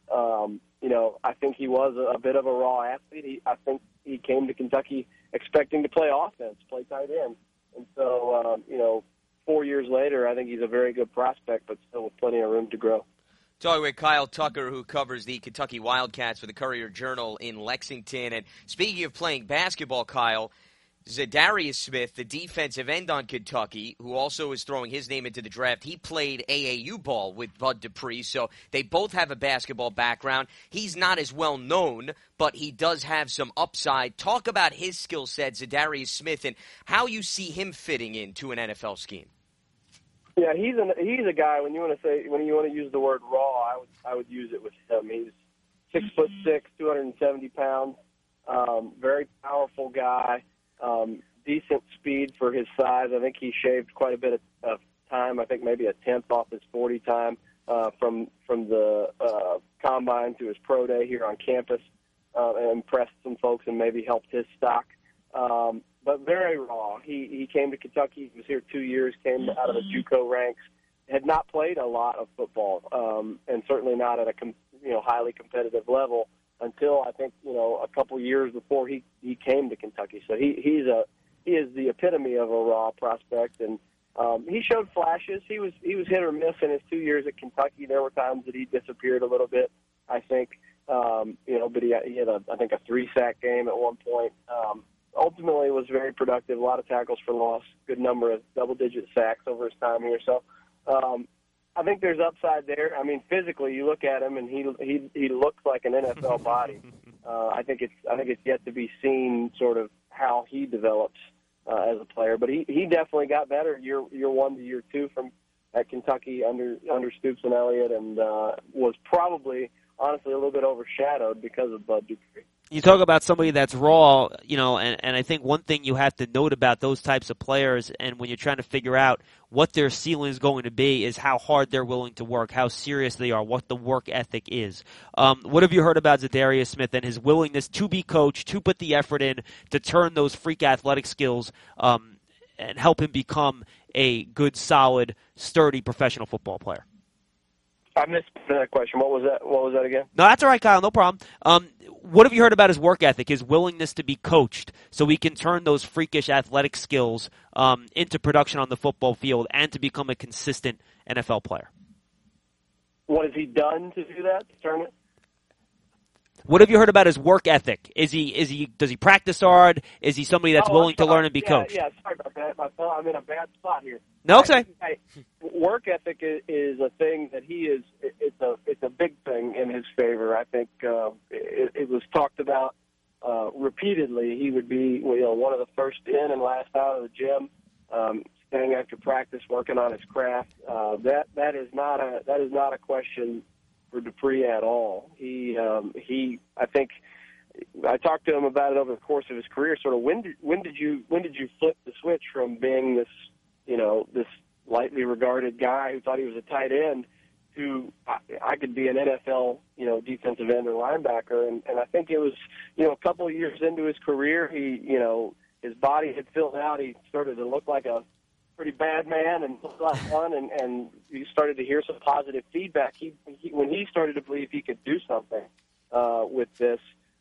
I think he was a bit of a raw athlete. I think he came to Kentucky expecting to play offense, play tight end. And so, 4 years later, I think he's a very good prospect, but still with plenty of room to grow. Talking with Kyle Tucker, who covers the Kentucky Wildcats for the Courier-Journal in Lexington. And speaking of playing basketball, Kyle, Zadarius Smith, the defensive end on Kentucky, who also is throwing his name into the draft, he played AAU ball with Bud Dupree, so they both have a basketball background. He's not as well known, but he does have some upside. Talk about his skill set, Zadarius Smith, and how you see him fitting into an NFL scheme. Yeah, he's a guy. When you want to use the word raw, I would use it with him. He's 6'6", 270 pounds, very powerful guy. Decent speed for his size. I think he shaved quite a bit of time. I think maybe a tenth off his 40 time from the combine to his pro day here on campus, and impressed some folks and maybe helped his stock. But very raw. He came to Kentucky. He was here 2 years. Came out of the JUCO ranks. Had not played a lot of football, and certainly not at a highly competitive level until I think a couple years before he came to Kentucky. So he is the epitome of a raw prospect, and he showed flashes. He was hit or miss in his 2 years at Kentucky. There were times that he disappeared a little bit, I think. But he had I think a 3-sack game at one point. Ultimately was very productive. A lot of tackles for loss. Good number of double-digit sacks over his time here. So. I think there's upside there. I mean, physically, you look at him and he looks like an NFL body. I think it's yet to be seen sort of how he develops as a player. But he definitely got better year 1 to year 2 at Kentucky under Stoops and Elliott, and was probably honestly a little bit overshadowed because of Bud Dupree. You talk about somebody that's raw, and I think one thing you have to note about those types of players, and when you're trying to figure out what their ceiling is going to be, is how hard they're willing to work, how serious they are, what the work ethic is. What have you heard about Zadarius Smith and his willingness to be coached, to put the effort in, to turn those freak athletic skills and help him become a good, solid, sturdy professional football player? I missed that question. What was that? What was that again? No, that's all right, Kyle. No problem. What have you heard about his work ethic, his willingness to be coached, so he can turn those freakish athletic skills into production on the football field and to become a consistent NFL player? What has he done to do that? To turn it? What have you heard about his work ethic? Does he practice hard? Is he somebody that's willing to learn and be coached? Yeah, sorry about that. I'm in a bad spot here. No, okay. Work ethic is a thing that he is. It's a big thing in his favor. I think it was talked about repeatedly. He would be one of the first in and last out of the gym, staying after practice, working on his craft. That is not a question for Dupree at all. I think I talked to him about it over the course of his career. Sort of when did you flip the switch from being this this lightly regarded guy who thought he was a tight end to I could be an NFL defensive end or linebacker, and I think it was a couple of years into his career his body had filled out. He started to look like a pretty bad man and a lot of fun, and you started to hear some positive feedback. When he started to believe he could do something with this,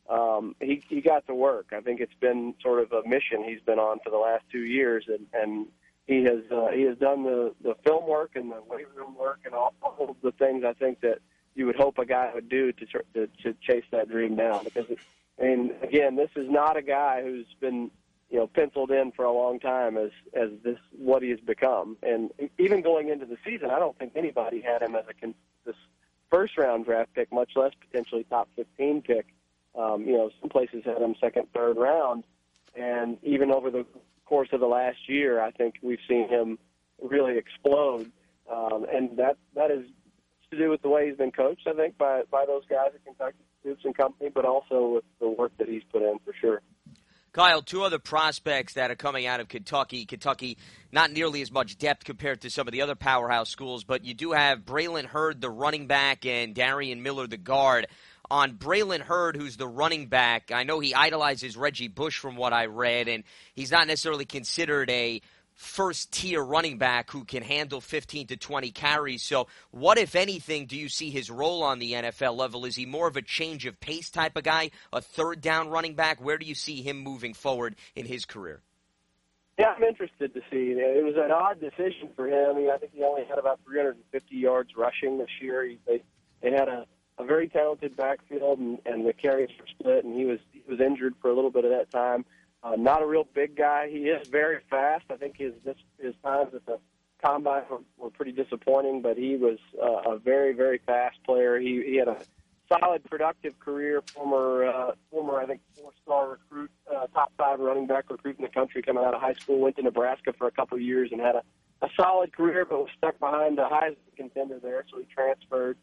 he got to work. I think it's been sort of a mission he's been on for the last 2 years, and he has done the film work and the weight room work and all of the things I think that you would hope a guy would do to chase that dream down. Because again, this is not a guy who's been penciled in for a long time as this what he has become. And even going into the season, I don't think anybody had him as this first round draft pick, much less potentially top 15 pick. Some places had him second, third round, and even over the course of the last year, I think we've seen him really explode, and that is to do with the way he's been coached, I think, by those guys at Kentucky, Stoops and company, but also with the work that he's put in for sure. Kyle, two other prospects that are coming out of Kentucky. Kentucky, not nearly as much depth compared to some of the other powerhouse schools, but you do have Braylon Hurd, the running back, and Darian Miller, the guard. On Braylon Hurd, who's the running back, I know he idolizes Reggie Bush from what I read, and he's not necessarily considered a first-tier running back who can handle 15 to 20 carries. So what, if anything, do you see his role on the NFL level? Is he more of a change of pace type of guy, a third-down running back? Where do you see him moving forward in his career? Yeah, I'm interested to see. It was an odd decision for him. I think he only had about 350 yards rushing this year. They had a very talented backfield, and the carries were split, and he was injured for a little bit of that time. Not a real big guy. He is very fast. I think his times at the combine were pretty disappointing, but he was a very, very fast player. He had a solid, productive career. Former I think 4-star recruit, top 5 running back recruit in the country coming out of high school. Went to Nebraska for a couple of years and had a solid career, but was stuck behind a Heisman contender there, so he transferred.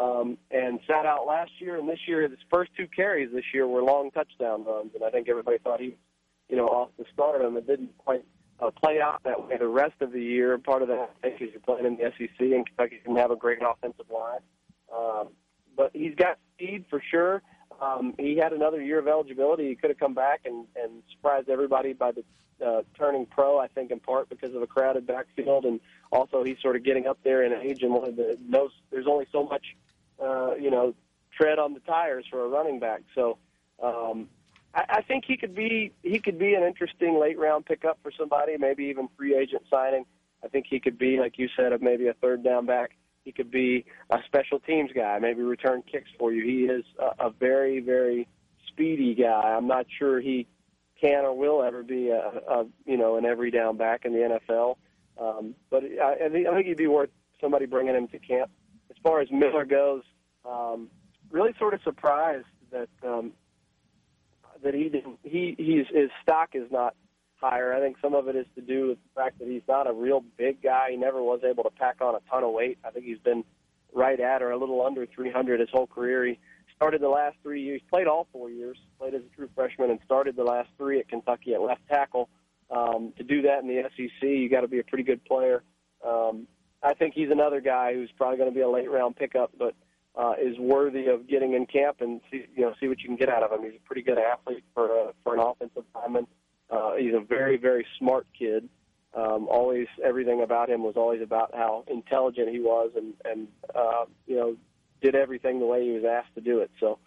And sat out last year, and this year his first 2 carries this year were long touchdown runs, and I think everybody thought he was, off the stardom. It didn't quite play out that way the rest of the year. Part of that, I think, is you're playing in the SEC, and Kentucky didn't have a great offensive line. But he's got speed for sure. He had another year of eligibility. He could have come back and surprised everybody by the turning pro, I think, in part because of a crowded backfield, and also he's sort of getting up there in age and wanted to know there's only so much, tread on the tires for a running back. So I think he could be an interesting late round pickup for somebody, maybe even free agent signing. I think he could be, like you said, maybe a third down back. He could be a special teams guy, maybe return kicks for you. He is a very, very speedy guy. I'm not sure he can or will ever be an every down back in the NFL. But I think he'd be worth somebody bringing him to camp. As far as Miller goes, really sort of surprised that his stock is not higher. I think some of it is to do with the fact that he's not a real big guy. He never was able to pack on a ton of weight. I think he's been right at or a little under 300 his whole career. He started the last 3 years. Played all 4 years. Played as a true freshman and started the last 3 at Kentucky at left tackle. To do that in the SEC, you got to be a pretty good player. I think he's another guy who's probably going to be a late-round pickup, but is worthy of getting in camp and see what you can get out of him. He's a pretty good athlete for an offensive lineman. He's a very, very smart kid. Always, everything about him was always about how intelligent he was, and did everything the way he was asked to do it. So,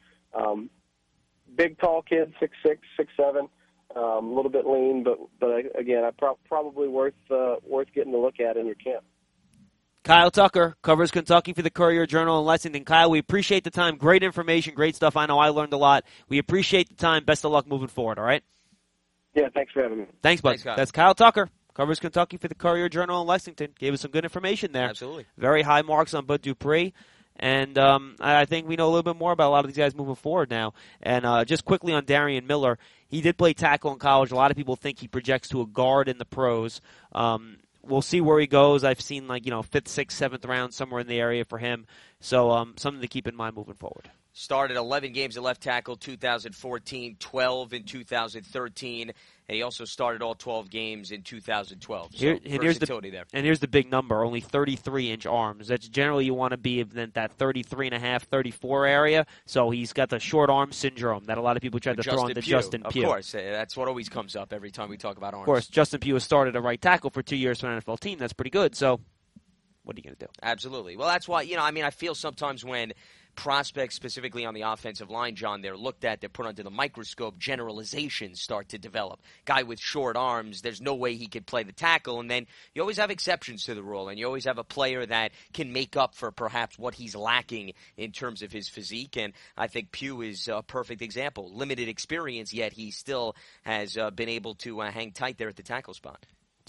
big, tall kid, 6'6", 6'7", a little bit lean, but again, probably worth getting a look at in your camp. Kyle Tucker covers Kentucky for the Courier-Journal in Lexington. Kyle, we appreciate the time. Great information, great stuff. I know I learned a lot. We appreciate the time. Best of luck moving forward, all right? Yeah, thanks for having me. Thanks, bud. Thanks, Kyle. That's Kyle Tucker, covers Kentucky for the Courier-Journal in Lexington. Gave us some good information there. Absolutely. Very high marks on Bud Dupree. And I think we know a little bit more about a lot of these guys moving forward now. And just quickly on Darian Miller, he did play tackle in college. A lot of people think he projects to a guard in the pros. We'll see where he goes. I've seen 5th, 6th, 7th round, somewhere in the area for him. So something to keep in mind moving forward. Started 11 games at left tackle 2014, 12 in 2013, and he also started all 12 games in 2012. So versatility there. And here's the big number, only 33-inch arms. That's generally you want to be in that 33.5, 34 area. So he's got the short arm syndrome that a lot of people try to throw on to Justin Pugh. Of course, that's what always comes up every time we talk about arms. Of course, Justin Pugh has started a right tackle for 2 years for an NFL team. That's pretty good. So what are you going to do? Absolutely. Well, that's why, I feel sometimes when prospects, specifically on the offensive line, John, they're looked at, they're put under the microscope, generalizations start to develop. Guy with short arms, there's no way he could play the tackle, and then you always have exceptions to the rule, and you always have a player that can make up for perhaps what he's lacking in terms of his physique, and I think Pugh is a perfect example. Limited experience, yet he still has been able to hang tight there at the tackle spot.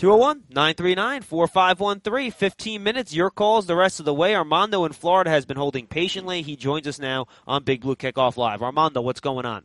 201-939-4513, 15 minutes, your calls the rest of the way. Armando in Florida has been holding patiently. He joins us now on Big Blue Kickoff Live. Armando, what's going on?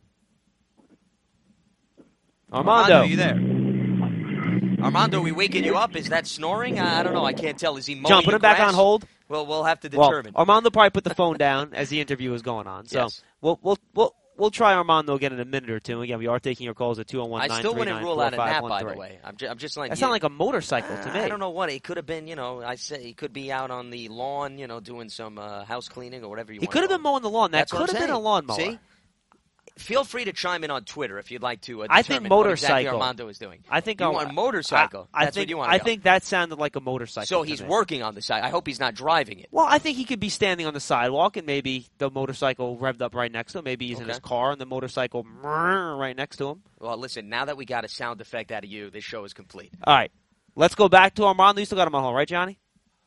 Armando, are you there? Armando, are we waking you up? Is that snoring? I don't know. I can't tell. Is he mowing John, put him back on hold. Well, we'll have to determine. Well, Armando probably put the phone down as the interview was going on. So yes. We'll try Armando again in a minute or two. Again, we are taking your calls at 201-939-4513. I still wouldn't rule out a nap, by the way. I'm just like that sounds like a motorcycle to me. I don't know what it could have been. I say he could be out on the lawn, doing some house cleaning or whatever you want. He could have been mowing the lawn. That could have been a lawnmower. See? Feel free to chime in on Twitter if you'd like to determine I think motorcycle. What exactly Armando is doing. I think you want motorcycle. That's what you want. I think that sounded like a motorcycle. So he's working on the side. I hope he's not driving it. Well, I think he could be standing on the sidewalk and maybe the motorcycle revved up right next to him. Maybe he's in his car and the motorcycle right next to him. Well, listen, now that we got a sound effect out of you, this show is complete. All right. Let's go back to Armando. You still got him on hold, right, Johnny?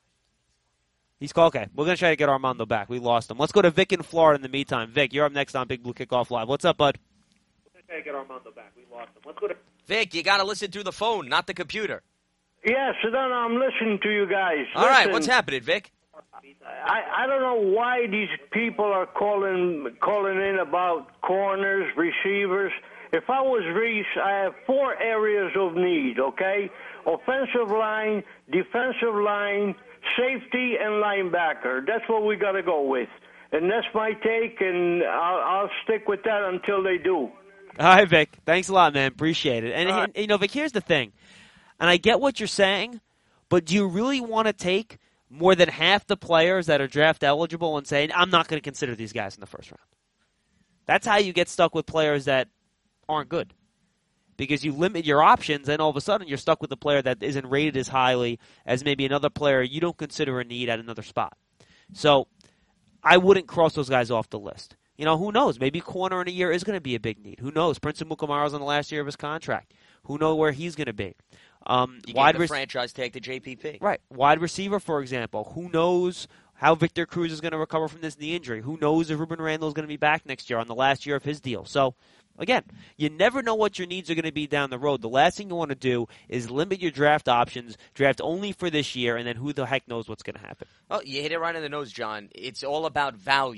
He's called. Okay. We're going to try to get Armando back. We lost him. Let's go to Vic in Florida in the meantime. Vic, you're up next on Big Blue Kickoff Live. What's up, bud? Get Armando back. We lost him. Let's go to Vic, you got to listen through the phone, not the computer. Yes, I'm listening to you guys. All right, what's happening, Vic? I don't know why these people are calling in about corners, receivers. If I was Reese, I have 4 areas of need, okay? Offensive line, defensive line, safety, and linebacker. That's what we got to go with. And that's my take, and I'll stick with that until they do. All right, Vic. Thanks a lot, man. Appreciate it. And, Vic, here's the thing. And I get what you're saying, but do you really want to take more than half the players that are draft eligible and say, I'm not going to consider these guys in the first round? That's how you get stuck with players that aren't good. Because you limit your options, and all of a sudden you're stuck with a player that isn't rated as highly as maybe another player you don't consider a need at another spot. So I wouldn't cross those guys off the list. Who knows? Maybe corner in a year is going to be a big need. Who knows? Prince Amukamara's on the last year of his contract. Who knows where he's going to be? You gave the franchise tag to JPP. Right. Wide receiver, for example. Who knows how Victor Cruz is going to recover from this knee injury? Who knows if Ruben Randle is going to be back next year on the last year of his deal? So, again, you never know what your needs are going to be down the road. The last thing you want to do is limit your draft options, draft only for this year, and then who the heck knows what's going to happen. Oh, you hit it right on the nose, John. It's all about value.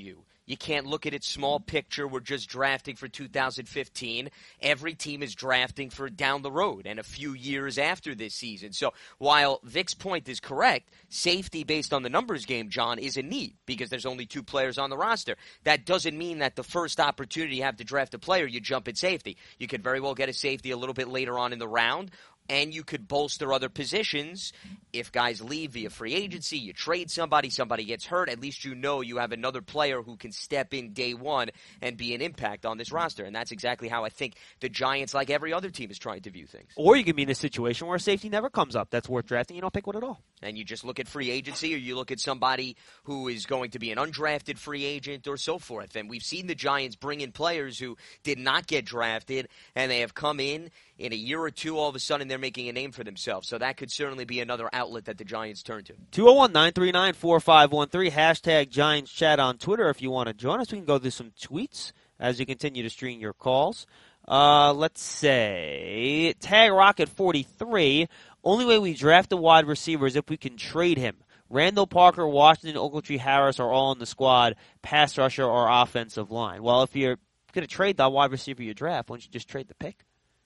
You can't look at it small picture. We're just drafting for 2015. Every team is drafting for down the road and a few years after this season. So while Vic's point is correct, safety based on the numbers game, John, is a need because there's only 2 players on the roster. That doesn't mean that the first opportunity you have to draft a player, you jump at safety. You could very well get a safety a little bit later on in the round, and you could bolster other positions. If guys leave via free agency, you trade somebody gets hurt, at least you know you have another player who can step in day one and be an impact on this roster. And that's exactly how I think the Giants, like every other team, is trying to view things. Or you can be in a situation where safety never comes up. That's worth drafting. You don't pick one at all. And you just look at free agency, or you look at somebody who is going to be an undrafted free agent or so forth. And we've seen the Giants bring in players who did not get drafted, and they have come in a year or two, all of a sudden they're making a name for themselves. So that could certainly be another outlet that the Giants turn to. 201-939-4513, hashtag Giants Chat on Twitter if you want to join us. We can go through some tweets as you continue to string your calls. Let's say, Tag Rocket 43, only way we draft a wide receiver is if we can trade him. Randall Parker, Washington, Ogletree, Harris are all in the squad, pass rusher or offensive line. Well, if you're going to trade that wide receiver you draft, why don't you just trade the pick?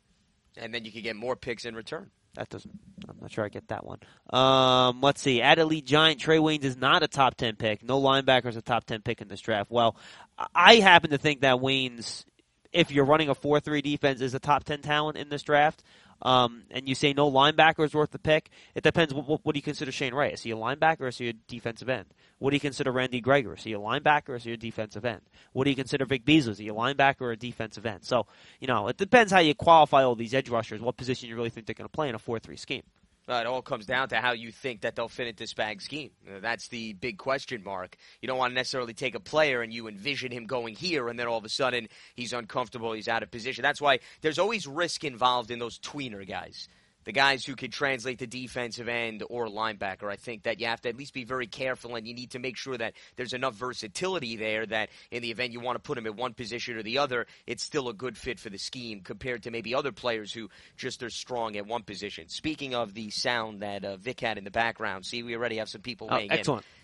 And then you can get more picks in return. I'm not sure I get that one. Let's see. At Elite Giant, Trey Waynes is not a top 10 pick. No linebacker is a top 10 pick in this draft. Well, I happen to think that Waynes, if you're running a 4-3 defense, is a top 10 talent in this draft. And you say no linebacker is worth the pick. It depends. What do you consider Shane Ray? Is he a linebacker or is he a defensive end? What do you consider Randy Gregory? Is he a linebacker or is he a defensive end? What do you consider Vic Beasley? Is he a linebacker or a defensive end? So, it depends how you qualify all these edge rushers, what position you really think they're going to play in a 4-3 scheme. It all comes down to how you think that they'll fit into this bag scheme. That's the big question mark. You don't want to necessarily take a player and you envision him going here, and then all of a sudden he's uncomfortable, he's out of position. That's why there's always risk involved in those tweener guys. The guys who could translate to defensive end or linebacker. I think that you have to at least be very careful, and you need to make sure that there's enough versatility there that in the event you want to put him at one position or the other, it's still a good fit for the scheme compared to maybe other players who just are strong at one position. Speaking of the sound that Vic had in the background, see, we already have some people weighing excellent. in.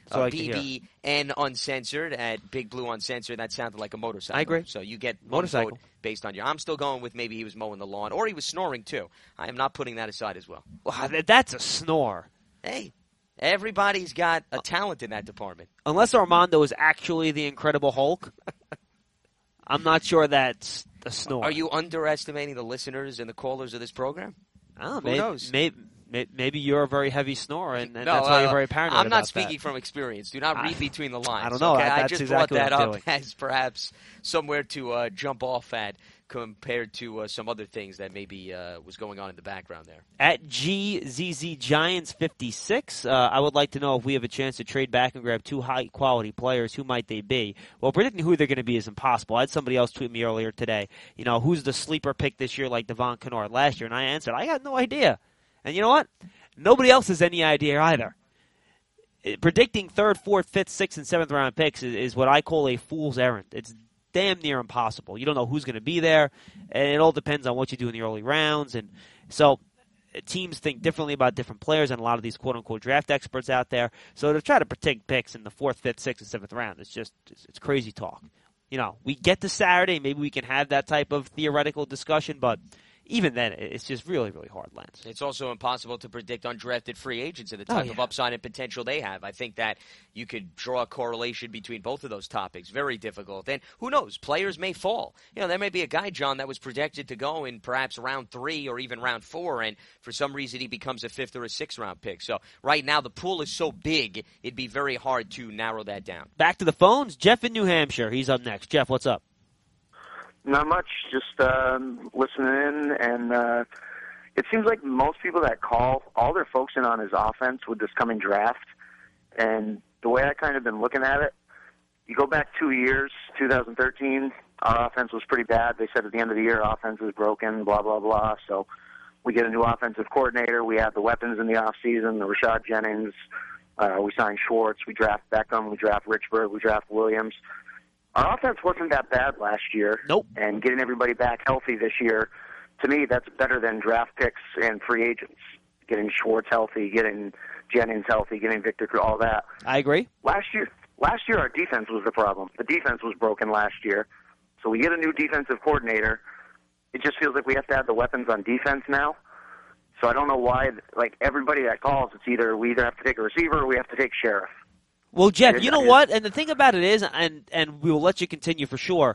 BBN Uncensored at Big Blue Uncensored. That sounded like a motorcycle. I agree. So you get motorcycle vote based on you. I'm still going with maybe he was mowing the lawn or he was snoring too. I am not putting that aside as well. Wow, that's a snore. Hey, everybody's got a talent in that department. Unless Armando is actually the Incredible Hulk, I'm not sure that's a snore. Are you underestimating the listeners and the callers of this program? Oh, Who knows? Maybe you're a very heavy snorer, and that's why you're very paranoid I'm about not speaking from experience. Do not read between the lines. I don't know. Okay? That's I just exactly brought that what I'm up doing. as perhaps somewhere to jump off at compared to some other things that maybe was going on in the background there. At GZZ Giants 56, I would like to know if we have a chance to trade back and grab 2 high-quality players. Who might they be? Well, predicting who they're going to be is impossible. I had somebody else tweet me earlier today, who's the sleeper pick this year like Devon Kennard last year? And I answered, I got no idea. And you know what? Nobody else has any idea either. Predicting 3rd, 4th, 5th, 6th, and 7th round picks is what I call a fool's errand. It's damn near impossible. You don't know who's going to be there, and it all depends on what you do in the early rounds. And so teams think differently about different players and a lot of these quote-unquote draft experts out there. So to try to predict picks in the 4th, 5th, 6th, and 7th round, it's crazy talk. We get to Saturday, maybe we can have that type of theoretical discussion, but even then, it's just really, really hard, Lance. It's also impossible to predict undrafted free agents and the type of upside and potential they have. I think that you could draw a correlation between both of those topics. Very difficult. And who knows? Players may fall. There may be a guy, John, that was projected to go in perhaps round 3 or even round 4, and for some reason he becomes a 5th or a 6th round pick. So right now the pool is so big, it'd be very hard to narrow that down. Back to the phones. Jeff in New Hampshire. He's up next. Jeff, what's up? Not much, just listening in, and it seems like most people that call, all they're focusing on is offense with this coming draft, and the way I kind of been looking at it, you go back 2 years, 2013, our offense was pretty bad. They said at the end of the year, offense was broken, blah, blah, blah, so we get a new offensive coordinator, we have the weapons in the offseason, the Rashad Jennings, we sign Schwartz, we draft Beckham, we draft Richburg, we draft Williams. Our offense wasn't that bad last year. Nope. And getting everybody back healthy this year, to me, that's better than draft picks and free agents. Getting Schwartz healthy, getting Jennings healthy, getting Victor, all that. I agree. Last last year our defense was the problem. The defense was broken last year. So we get a new defensive coordinator. It just feels like we have to have the weapons on defense now. So I don't know why, like, everybody that calls, it's either we either have to take a receiver or we have to take Sheriff. Well, Jeff, you know what? And the thing about it is, and we will let you continue for sure,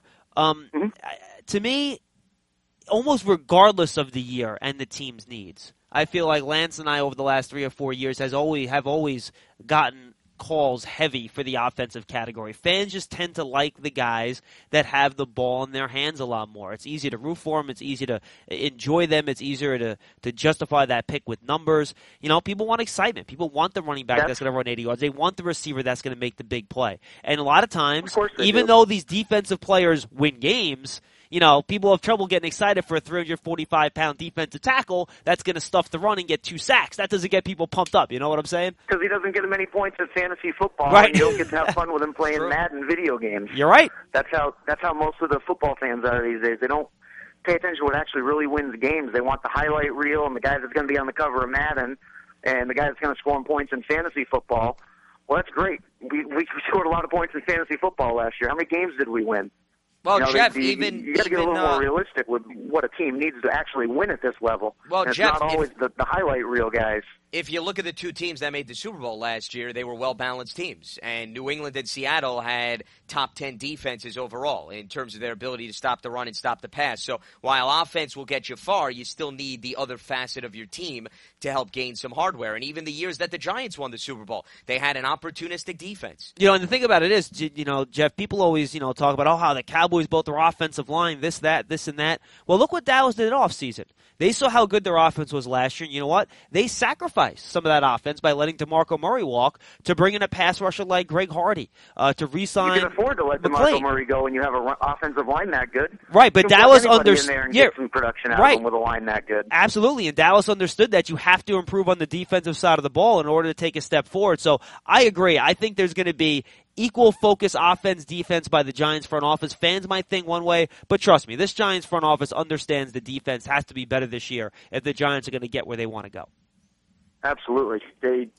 to me, almost regardless of the year and the team's needs, I feel like Lance and I over the last 3 or 4 years have always gotten calls heavy for the offensive category. Fans just tend to like the guys that have the ball in their hands a lot more. It's easy to root for them. It's easy to enjoy them. It's easier to justify that pick with numbers. You know, people want excitement. People want the running back that's going to run 80 yards. They want the receiver that's going to make the big play. And a lot of times, even though these defensive players win games, you know, people have trouble getting excited for a 345-pound defensive tackle that's going to stuff the run and get 2 sacks. That doesn't get people pumped up. You know what I'm saying? Because he doesn't get many points in fantasy football, right. And you don't get to have fun with him playing Madden video games. You're right. That's how most of the football fans are these days. They don't pay attention to what actually really wins games. They want the highlight reel and the guy that's going to be on the cover of Madden and the guy that's going to score points in fantasy football. Well, that's great. We scored a lot of points in fantasy football last year. How many games did we win? Well, you know, Jeff, you got to get a little more realistic with what a team needs to actually win at this level. Well, and it's Jeff, not always the highlight reel guys. If you look at the 2 teams that made the Super Bowl last year, they were well-balanced teams. And New England and Seattle had top 10 defenses overall in terms of their ability to stop the run and stop the pass. So while offense will get you far, you still need the other facet of your team to help gain some hardware. And even the years that the Giants won the Super Bowl, they had an opportunistic defense. You know, and the thing about it is, you know, Jeff, people always, you know, talk about, how the Cowboys built their offensive line, this, and that. Well, look what Dallas did off season. They saw how good their offense was last year, and you know what? They sacrificed some of that offense by letting DeMarco Murray walk to bring in a pass rusher like Greg Hardy, to re-sign You can afford to let DeMarco Murray go when you have an offensive line that good. Right, but Dallas understood. Get some production out of them with a line that good. Absolutely, and Dallas understood that you have to improve on the defensive side of the ball in order to take a step forward. So I agree. I think there's going to be equal focus offense, defense by the Giants front office. Fans might think one way, but trust me, this Giants front office understands the defense has to be better this year if the Giants are going to get where they want to go. Absolutely. The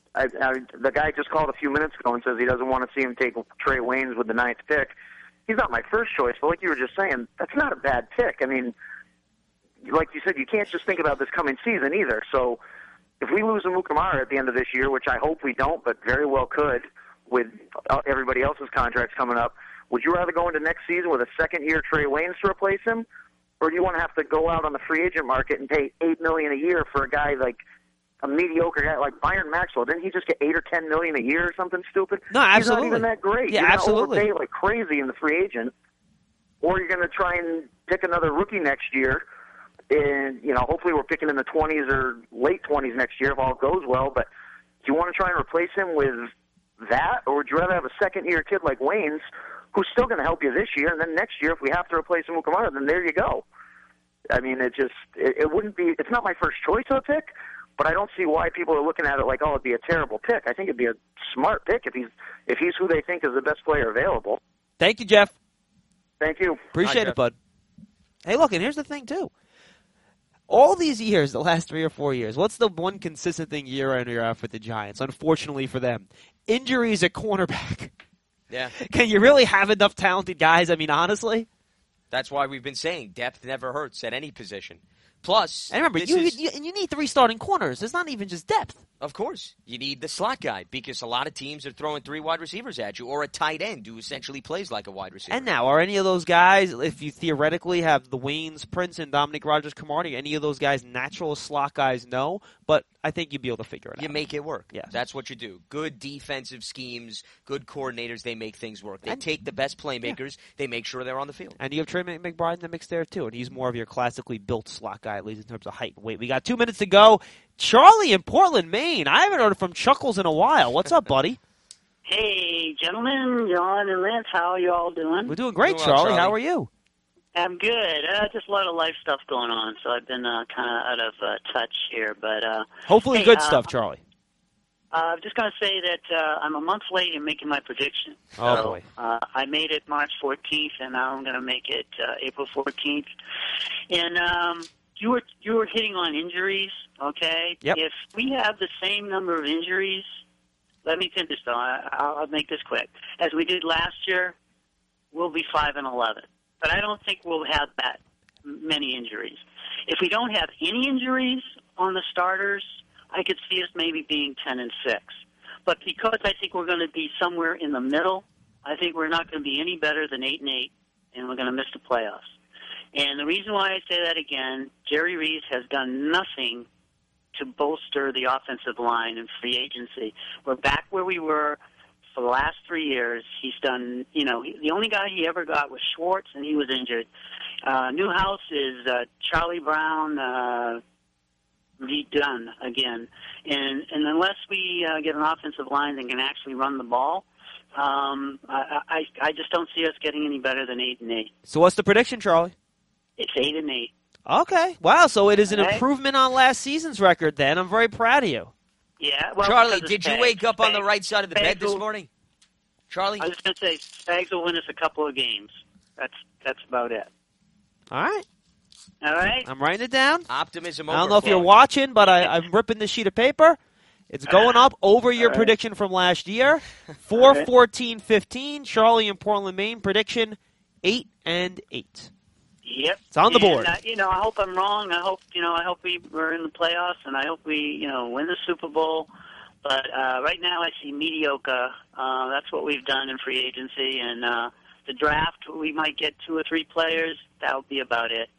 guy just called a few minutes ago and says he doesn't want to see him take Trey Waynes with the 9th pick. He's not my first choice, but like you were just saying, that's not a bad pick. I mean, like you said, you can't just think about this coming season either. So if we lose Amukamara at the end of this year, which I hope we don't, but very well could, with everybody else's contracts coming up, would you rather go into next season with a second-year Trey Waynes to replace him, or do you want to have to go out on the free agent market and pay $8 million a year for a guy like a mediocre guy like Byron Maxwell? Didn't he just get $8 or $10 million a year or something stupid? No, absolutely. He's not even that great. Yeah, you're absolutely. You're going to overpay like crazy in the free agent, or you're going to try and pick another rookie next year. And, you know, hopefully we're picking in the 20s or late 20s next year if all goes well. But do you want to try and replace him with that, or would you rather have a second-year kid like Waynes who's still going to help you this year, and then next year if we have to replace Amukamara, then there you go. I mean, it wouldn't be – it's not my first choice of a pick, but I don't see why people are looking at it like, oh, it'd be a terrible pick. I think it'd be a smart pick if he's who they think is the best player available. Thank you, Jeff. Thank you. Appreciate it, bud. Hey, look, and here's the thing, too. All these years, the last 3 or 4 years, what's the one consistent thing year in, year out for the Giants, unfortunately for them? Injuries at cornerback. Yeah. Can you really have enough talented guys? I mean, honestly? That's why we've been saying depth never hurts at any position. Plus, and remember, you need 3 starting corners. It's not even just depth. Of course. You need the slot guy because a lot of teams are throwing 3 wide receivers at you, or a tight end who essentially plays like a wide receiver. And now, are any of those guys, if you theoretically have the Waynes, Prince, and Dominic Rodgers-Cromartie, any of those guys natural slot guys? No, but I think you'd be able to figure it out. You make it work. Yeah. That's what you do. Good defensive schemes, good coordinators, they make things work. They take the best playmakers, they make sure they're on the field. And you have Trey McBride in the mix there, too, and he's more of your classically built slot guy, at least in terms of height and weight. We got 2 minutes to go. Charlie in Portland, Maine. I haven't heard from Chuckles in a while. What's up, buddy? Hey, gentlemen, John and Lance, how are you all doing? We're doing great, Charlie. How are you? I'm good. Just a lot of life stuff going on, so I've been kind of out of touch here. But hopefully good stuff, Charlie. I'm just going to say that I'm a month late in making my prediction. Oh, so, boy. I made it March 14th, and now I'm going to make it April 14th. And you were hitting on injuries, okay? Yep. If we have the same number of injuries let me finish, though. I'll make this quick. As we did last year, we'll be 5-11. But I don't think we'll have that many injuries. If we don't have any injuries on the starters, I could see us maybe being 10-6. But because I think we're going to be somewhere in the middle, I think we're not going to be any better than 8-8, and we're going to miss the playoffs. And the reason why I say that again, Jerry Reese has done nothing to bolster the offensive line in free agency. We're back where we were for the last 3 years. He's done, the only guy he ever got was Schwartz, and he was injured. Newhouse is Charlie Brown redone again. And unless we get an offensive line that can actually run the ball, I just don't see us getting any better than 8-8. So what's the prediction, Charlie? It's 8-8. Okay. Wow. So it is an improvement on last season's record then. I'm very proud of you. Yeah. Well, Charlie, did you wake up on the right side of the bed this morning? Charlie? I was going to say, Spags will win us a couple of games. That's about it. All right. All right. I'm writing it down. Optimism. I don't know if you're watching, but I'm ripping the sheet of paper. It's going up over your prediction from last year. 4-14-15. Charlie in Portland, Maine. Prediction 8-8. Yep. It's on the board. I hope I'm wrong. I hope we're in the playoffs, and I hope we, win the Super Bowl. But right now, I see mediocre. That's what we've done in free agency, and the draft, we might get 2 or 3 players. That'll be about it,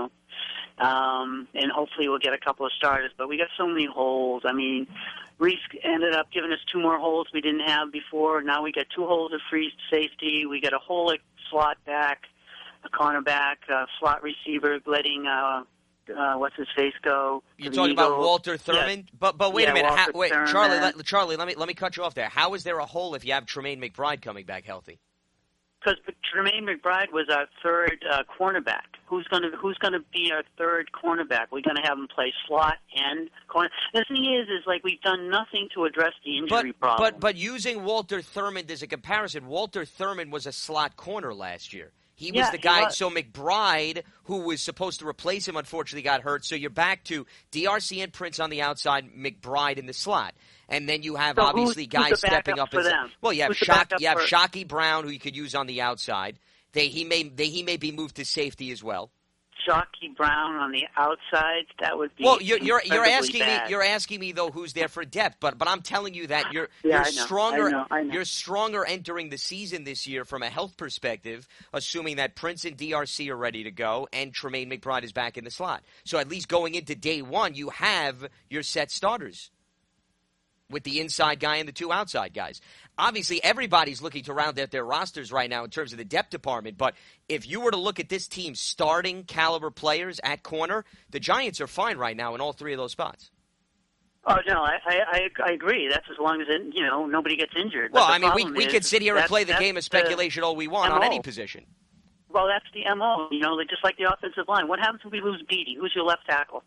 and hopefully we'll get a couple of starters. But we got so many holes. I mean, Reese ended up giving us 2 more holes we didn't have before. Now we got 2 holes at free safety. We got a hole at slot back, a cornerback, slot receiver, letting what's his face go. You're talking about Walter Thurman, yeah. but wait a minute, Charlie, let me cut you off there. How is there a hole if you have Tremaine McBride coming back healthy? Because Tremaine McBride was our third cornerback. Who's going to be our third cornerback? We're going to have him play slot and corner. The thing is like we've done nothing to address the injury problem. But using Walter Thurman as a comparison, Walter Thurman was a slot corner last year. He was the guy. So McBride, who was supposed to replace him, unfortunately got hurt. So you're back to DRC and Prince on the outside, McBride in the slot. And then you have obviously guys stepping up. Well, you have Shockey Brown, who you could use on the outside. He may be moved to safety as well. Shockey Brown on the outside, that would be. Well, you're asking me though who's there for depth, but I'm telling you that you're stronger. I know. You're stronger entering the season this year from a health perspective, assuming that Prince and DRC are ready to go and Tremaine McBride is back in the slot. So at least going into day 1, you have your set starters with the inside guy and the 2 outside guys. Obviously, everybody's looking to round out their rosters right now in terms of the depth department, but if you were to look at this team's starting caliber players at corner, the Giants are fine right now in all 3 of those spots. Oh, no, I agree. That's as long as nobody gets injured. Well, I mean, we could sit here and play the game of speculation all we want on any position. Well, that's the MO, just like the offensive line. What happens if we lose Beatty? Who's your left tackle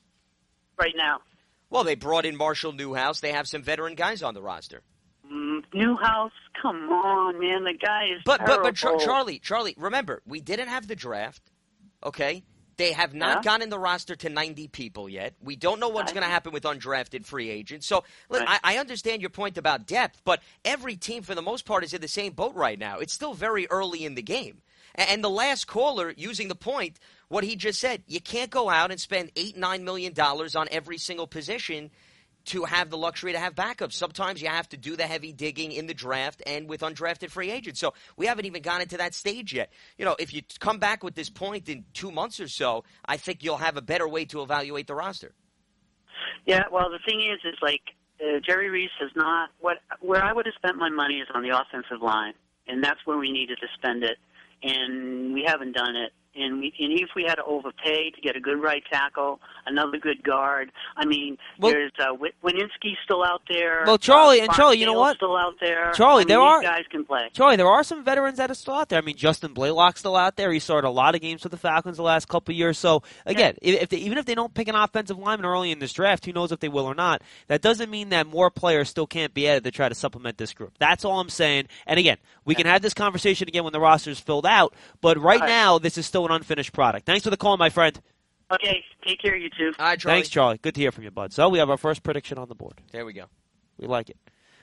right now? Well, they brought in Marshall Newhouse. They have some veteran guys on the roster. Newhouse, come on, man. The guy is terrible. But Charlie, remember, we didn't have the draft, okay? They have not gotten the roster to 90 people yet. We don't know what's going to happen with undrafted free agents. So, look, I understand your point about depth, but every team, for the most part, is in the same boat right now. It's still very early in the game. And the last caller, using the point, what he just said, you can't go out and spend $8-9 million on every single position to have the luxury to have backups. Sometimes you have to do the heavy digging in the draft and with undrafted free agents. So we haven't even gotten to that stage yet. If you come back with this point in 2 months or so, I think you'll have a better way to evaluate the roster. Yeah, well, the thing is like Jerry Reese has not where I would have spent my money is on the offensive line, and that's where we needed to spend it, and we haven't done it. And if we had to overpay to get a good right tackle, another good guard, I mean, there's Wininski still out there. Well, Charlie, you know what? Still out there. Charlie, these guys can play. Charlie, there are some veterans that are still out there. I mean, Justin Blaylock's still out there. He started a lot of games for the Falcons the last couple of years. So, again, even if they don't pick an offensive lineman early in this draft, who knows if they will or not, that doesn't mean that more players still can't be added to try to supplement this group. That's all I'm saying. And, again, we can have this conversation again when the roster's filled out, but right now this is still an unfinished product. Thanks for the call, my friend. Okay, take care, you two. All right, Charlie. Thanks, Charlie. Good to hear from you, bud. So we have our first prediction on the board. There we go. We like it.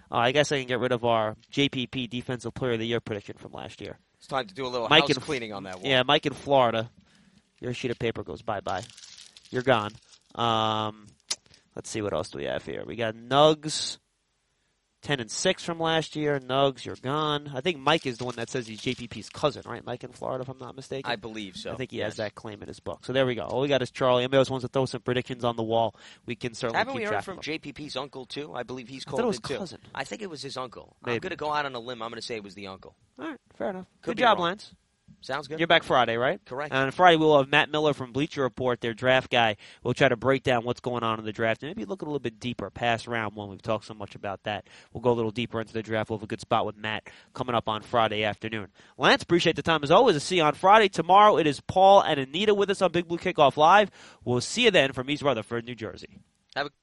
I guess I can get rid of our JPP Defensive Player of the Year prediction from last year. It's time to do a little house cleaning on that one. Yeah, Mike in Florida. Your sheet of paper goes bye-bye. You're gone. Let's see, what else do we have here? We got Nugs, 10-6 from last year. Nugs, you're gone. I think Mike is the one that says he's JPP's cousin, right? Mike in Florida, if I'm not mistaken. I believe so. I think he has that claim in his book. So there we go. All we got is Charlie. Anybody else wants to throw some predictions on the wall, we can certainly Haven't keep we heard track from of them. JPP's uncle, too? I believe he's I called thought it was in, too. cousin. I think it was his uncle. Maybe. I'm going to go out on a limb. I'm going to say it was the uncle. All right, fair enough. Could Good be job, wrong. Lance. Sounds good. You're back Friday, right? Correct. And on Friday, we'll have Matt Miller from Bleacher Report, their draft guy. We'll try to break down what's going on in the draft and maybe look a little bit deeper past round one. We've talked so much about that. We'll go a little deeper into the draft. We'll have a good spot with Matt coming up on Friday afternoon. Lance, appreciate the time as always. I'll see you on Friday. Tomorrow, it is Paul and Anita with us on Big Blue Kickoff Live. We'll see you then from East Rutherford, New Jersey. Have a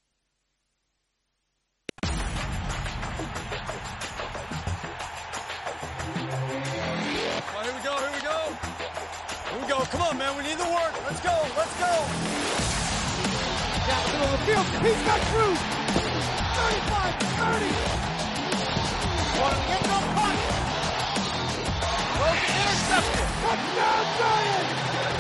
Here we go. Come on, man. We need the work. Let's go. Let's go. Down the middle of the field. He's got Cruz. 35, 30. Get no punt. Throws it intercepted. Touchdown, Giants.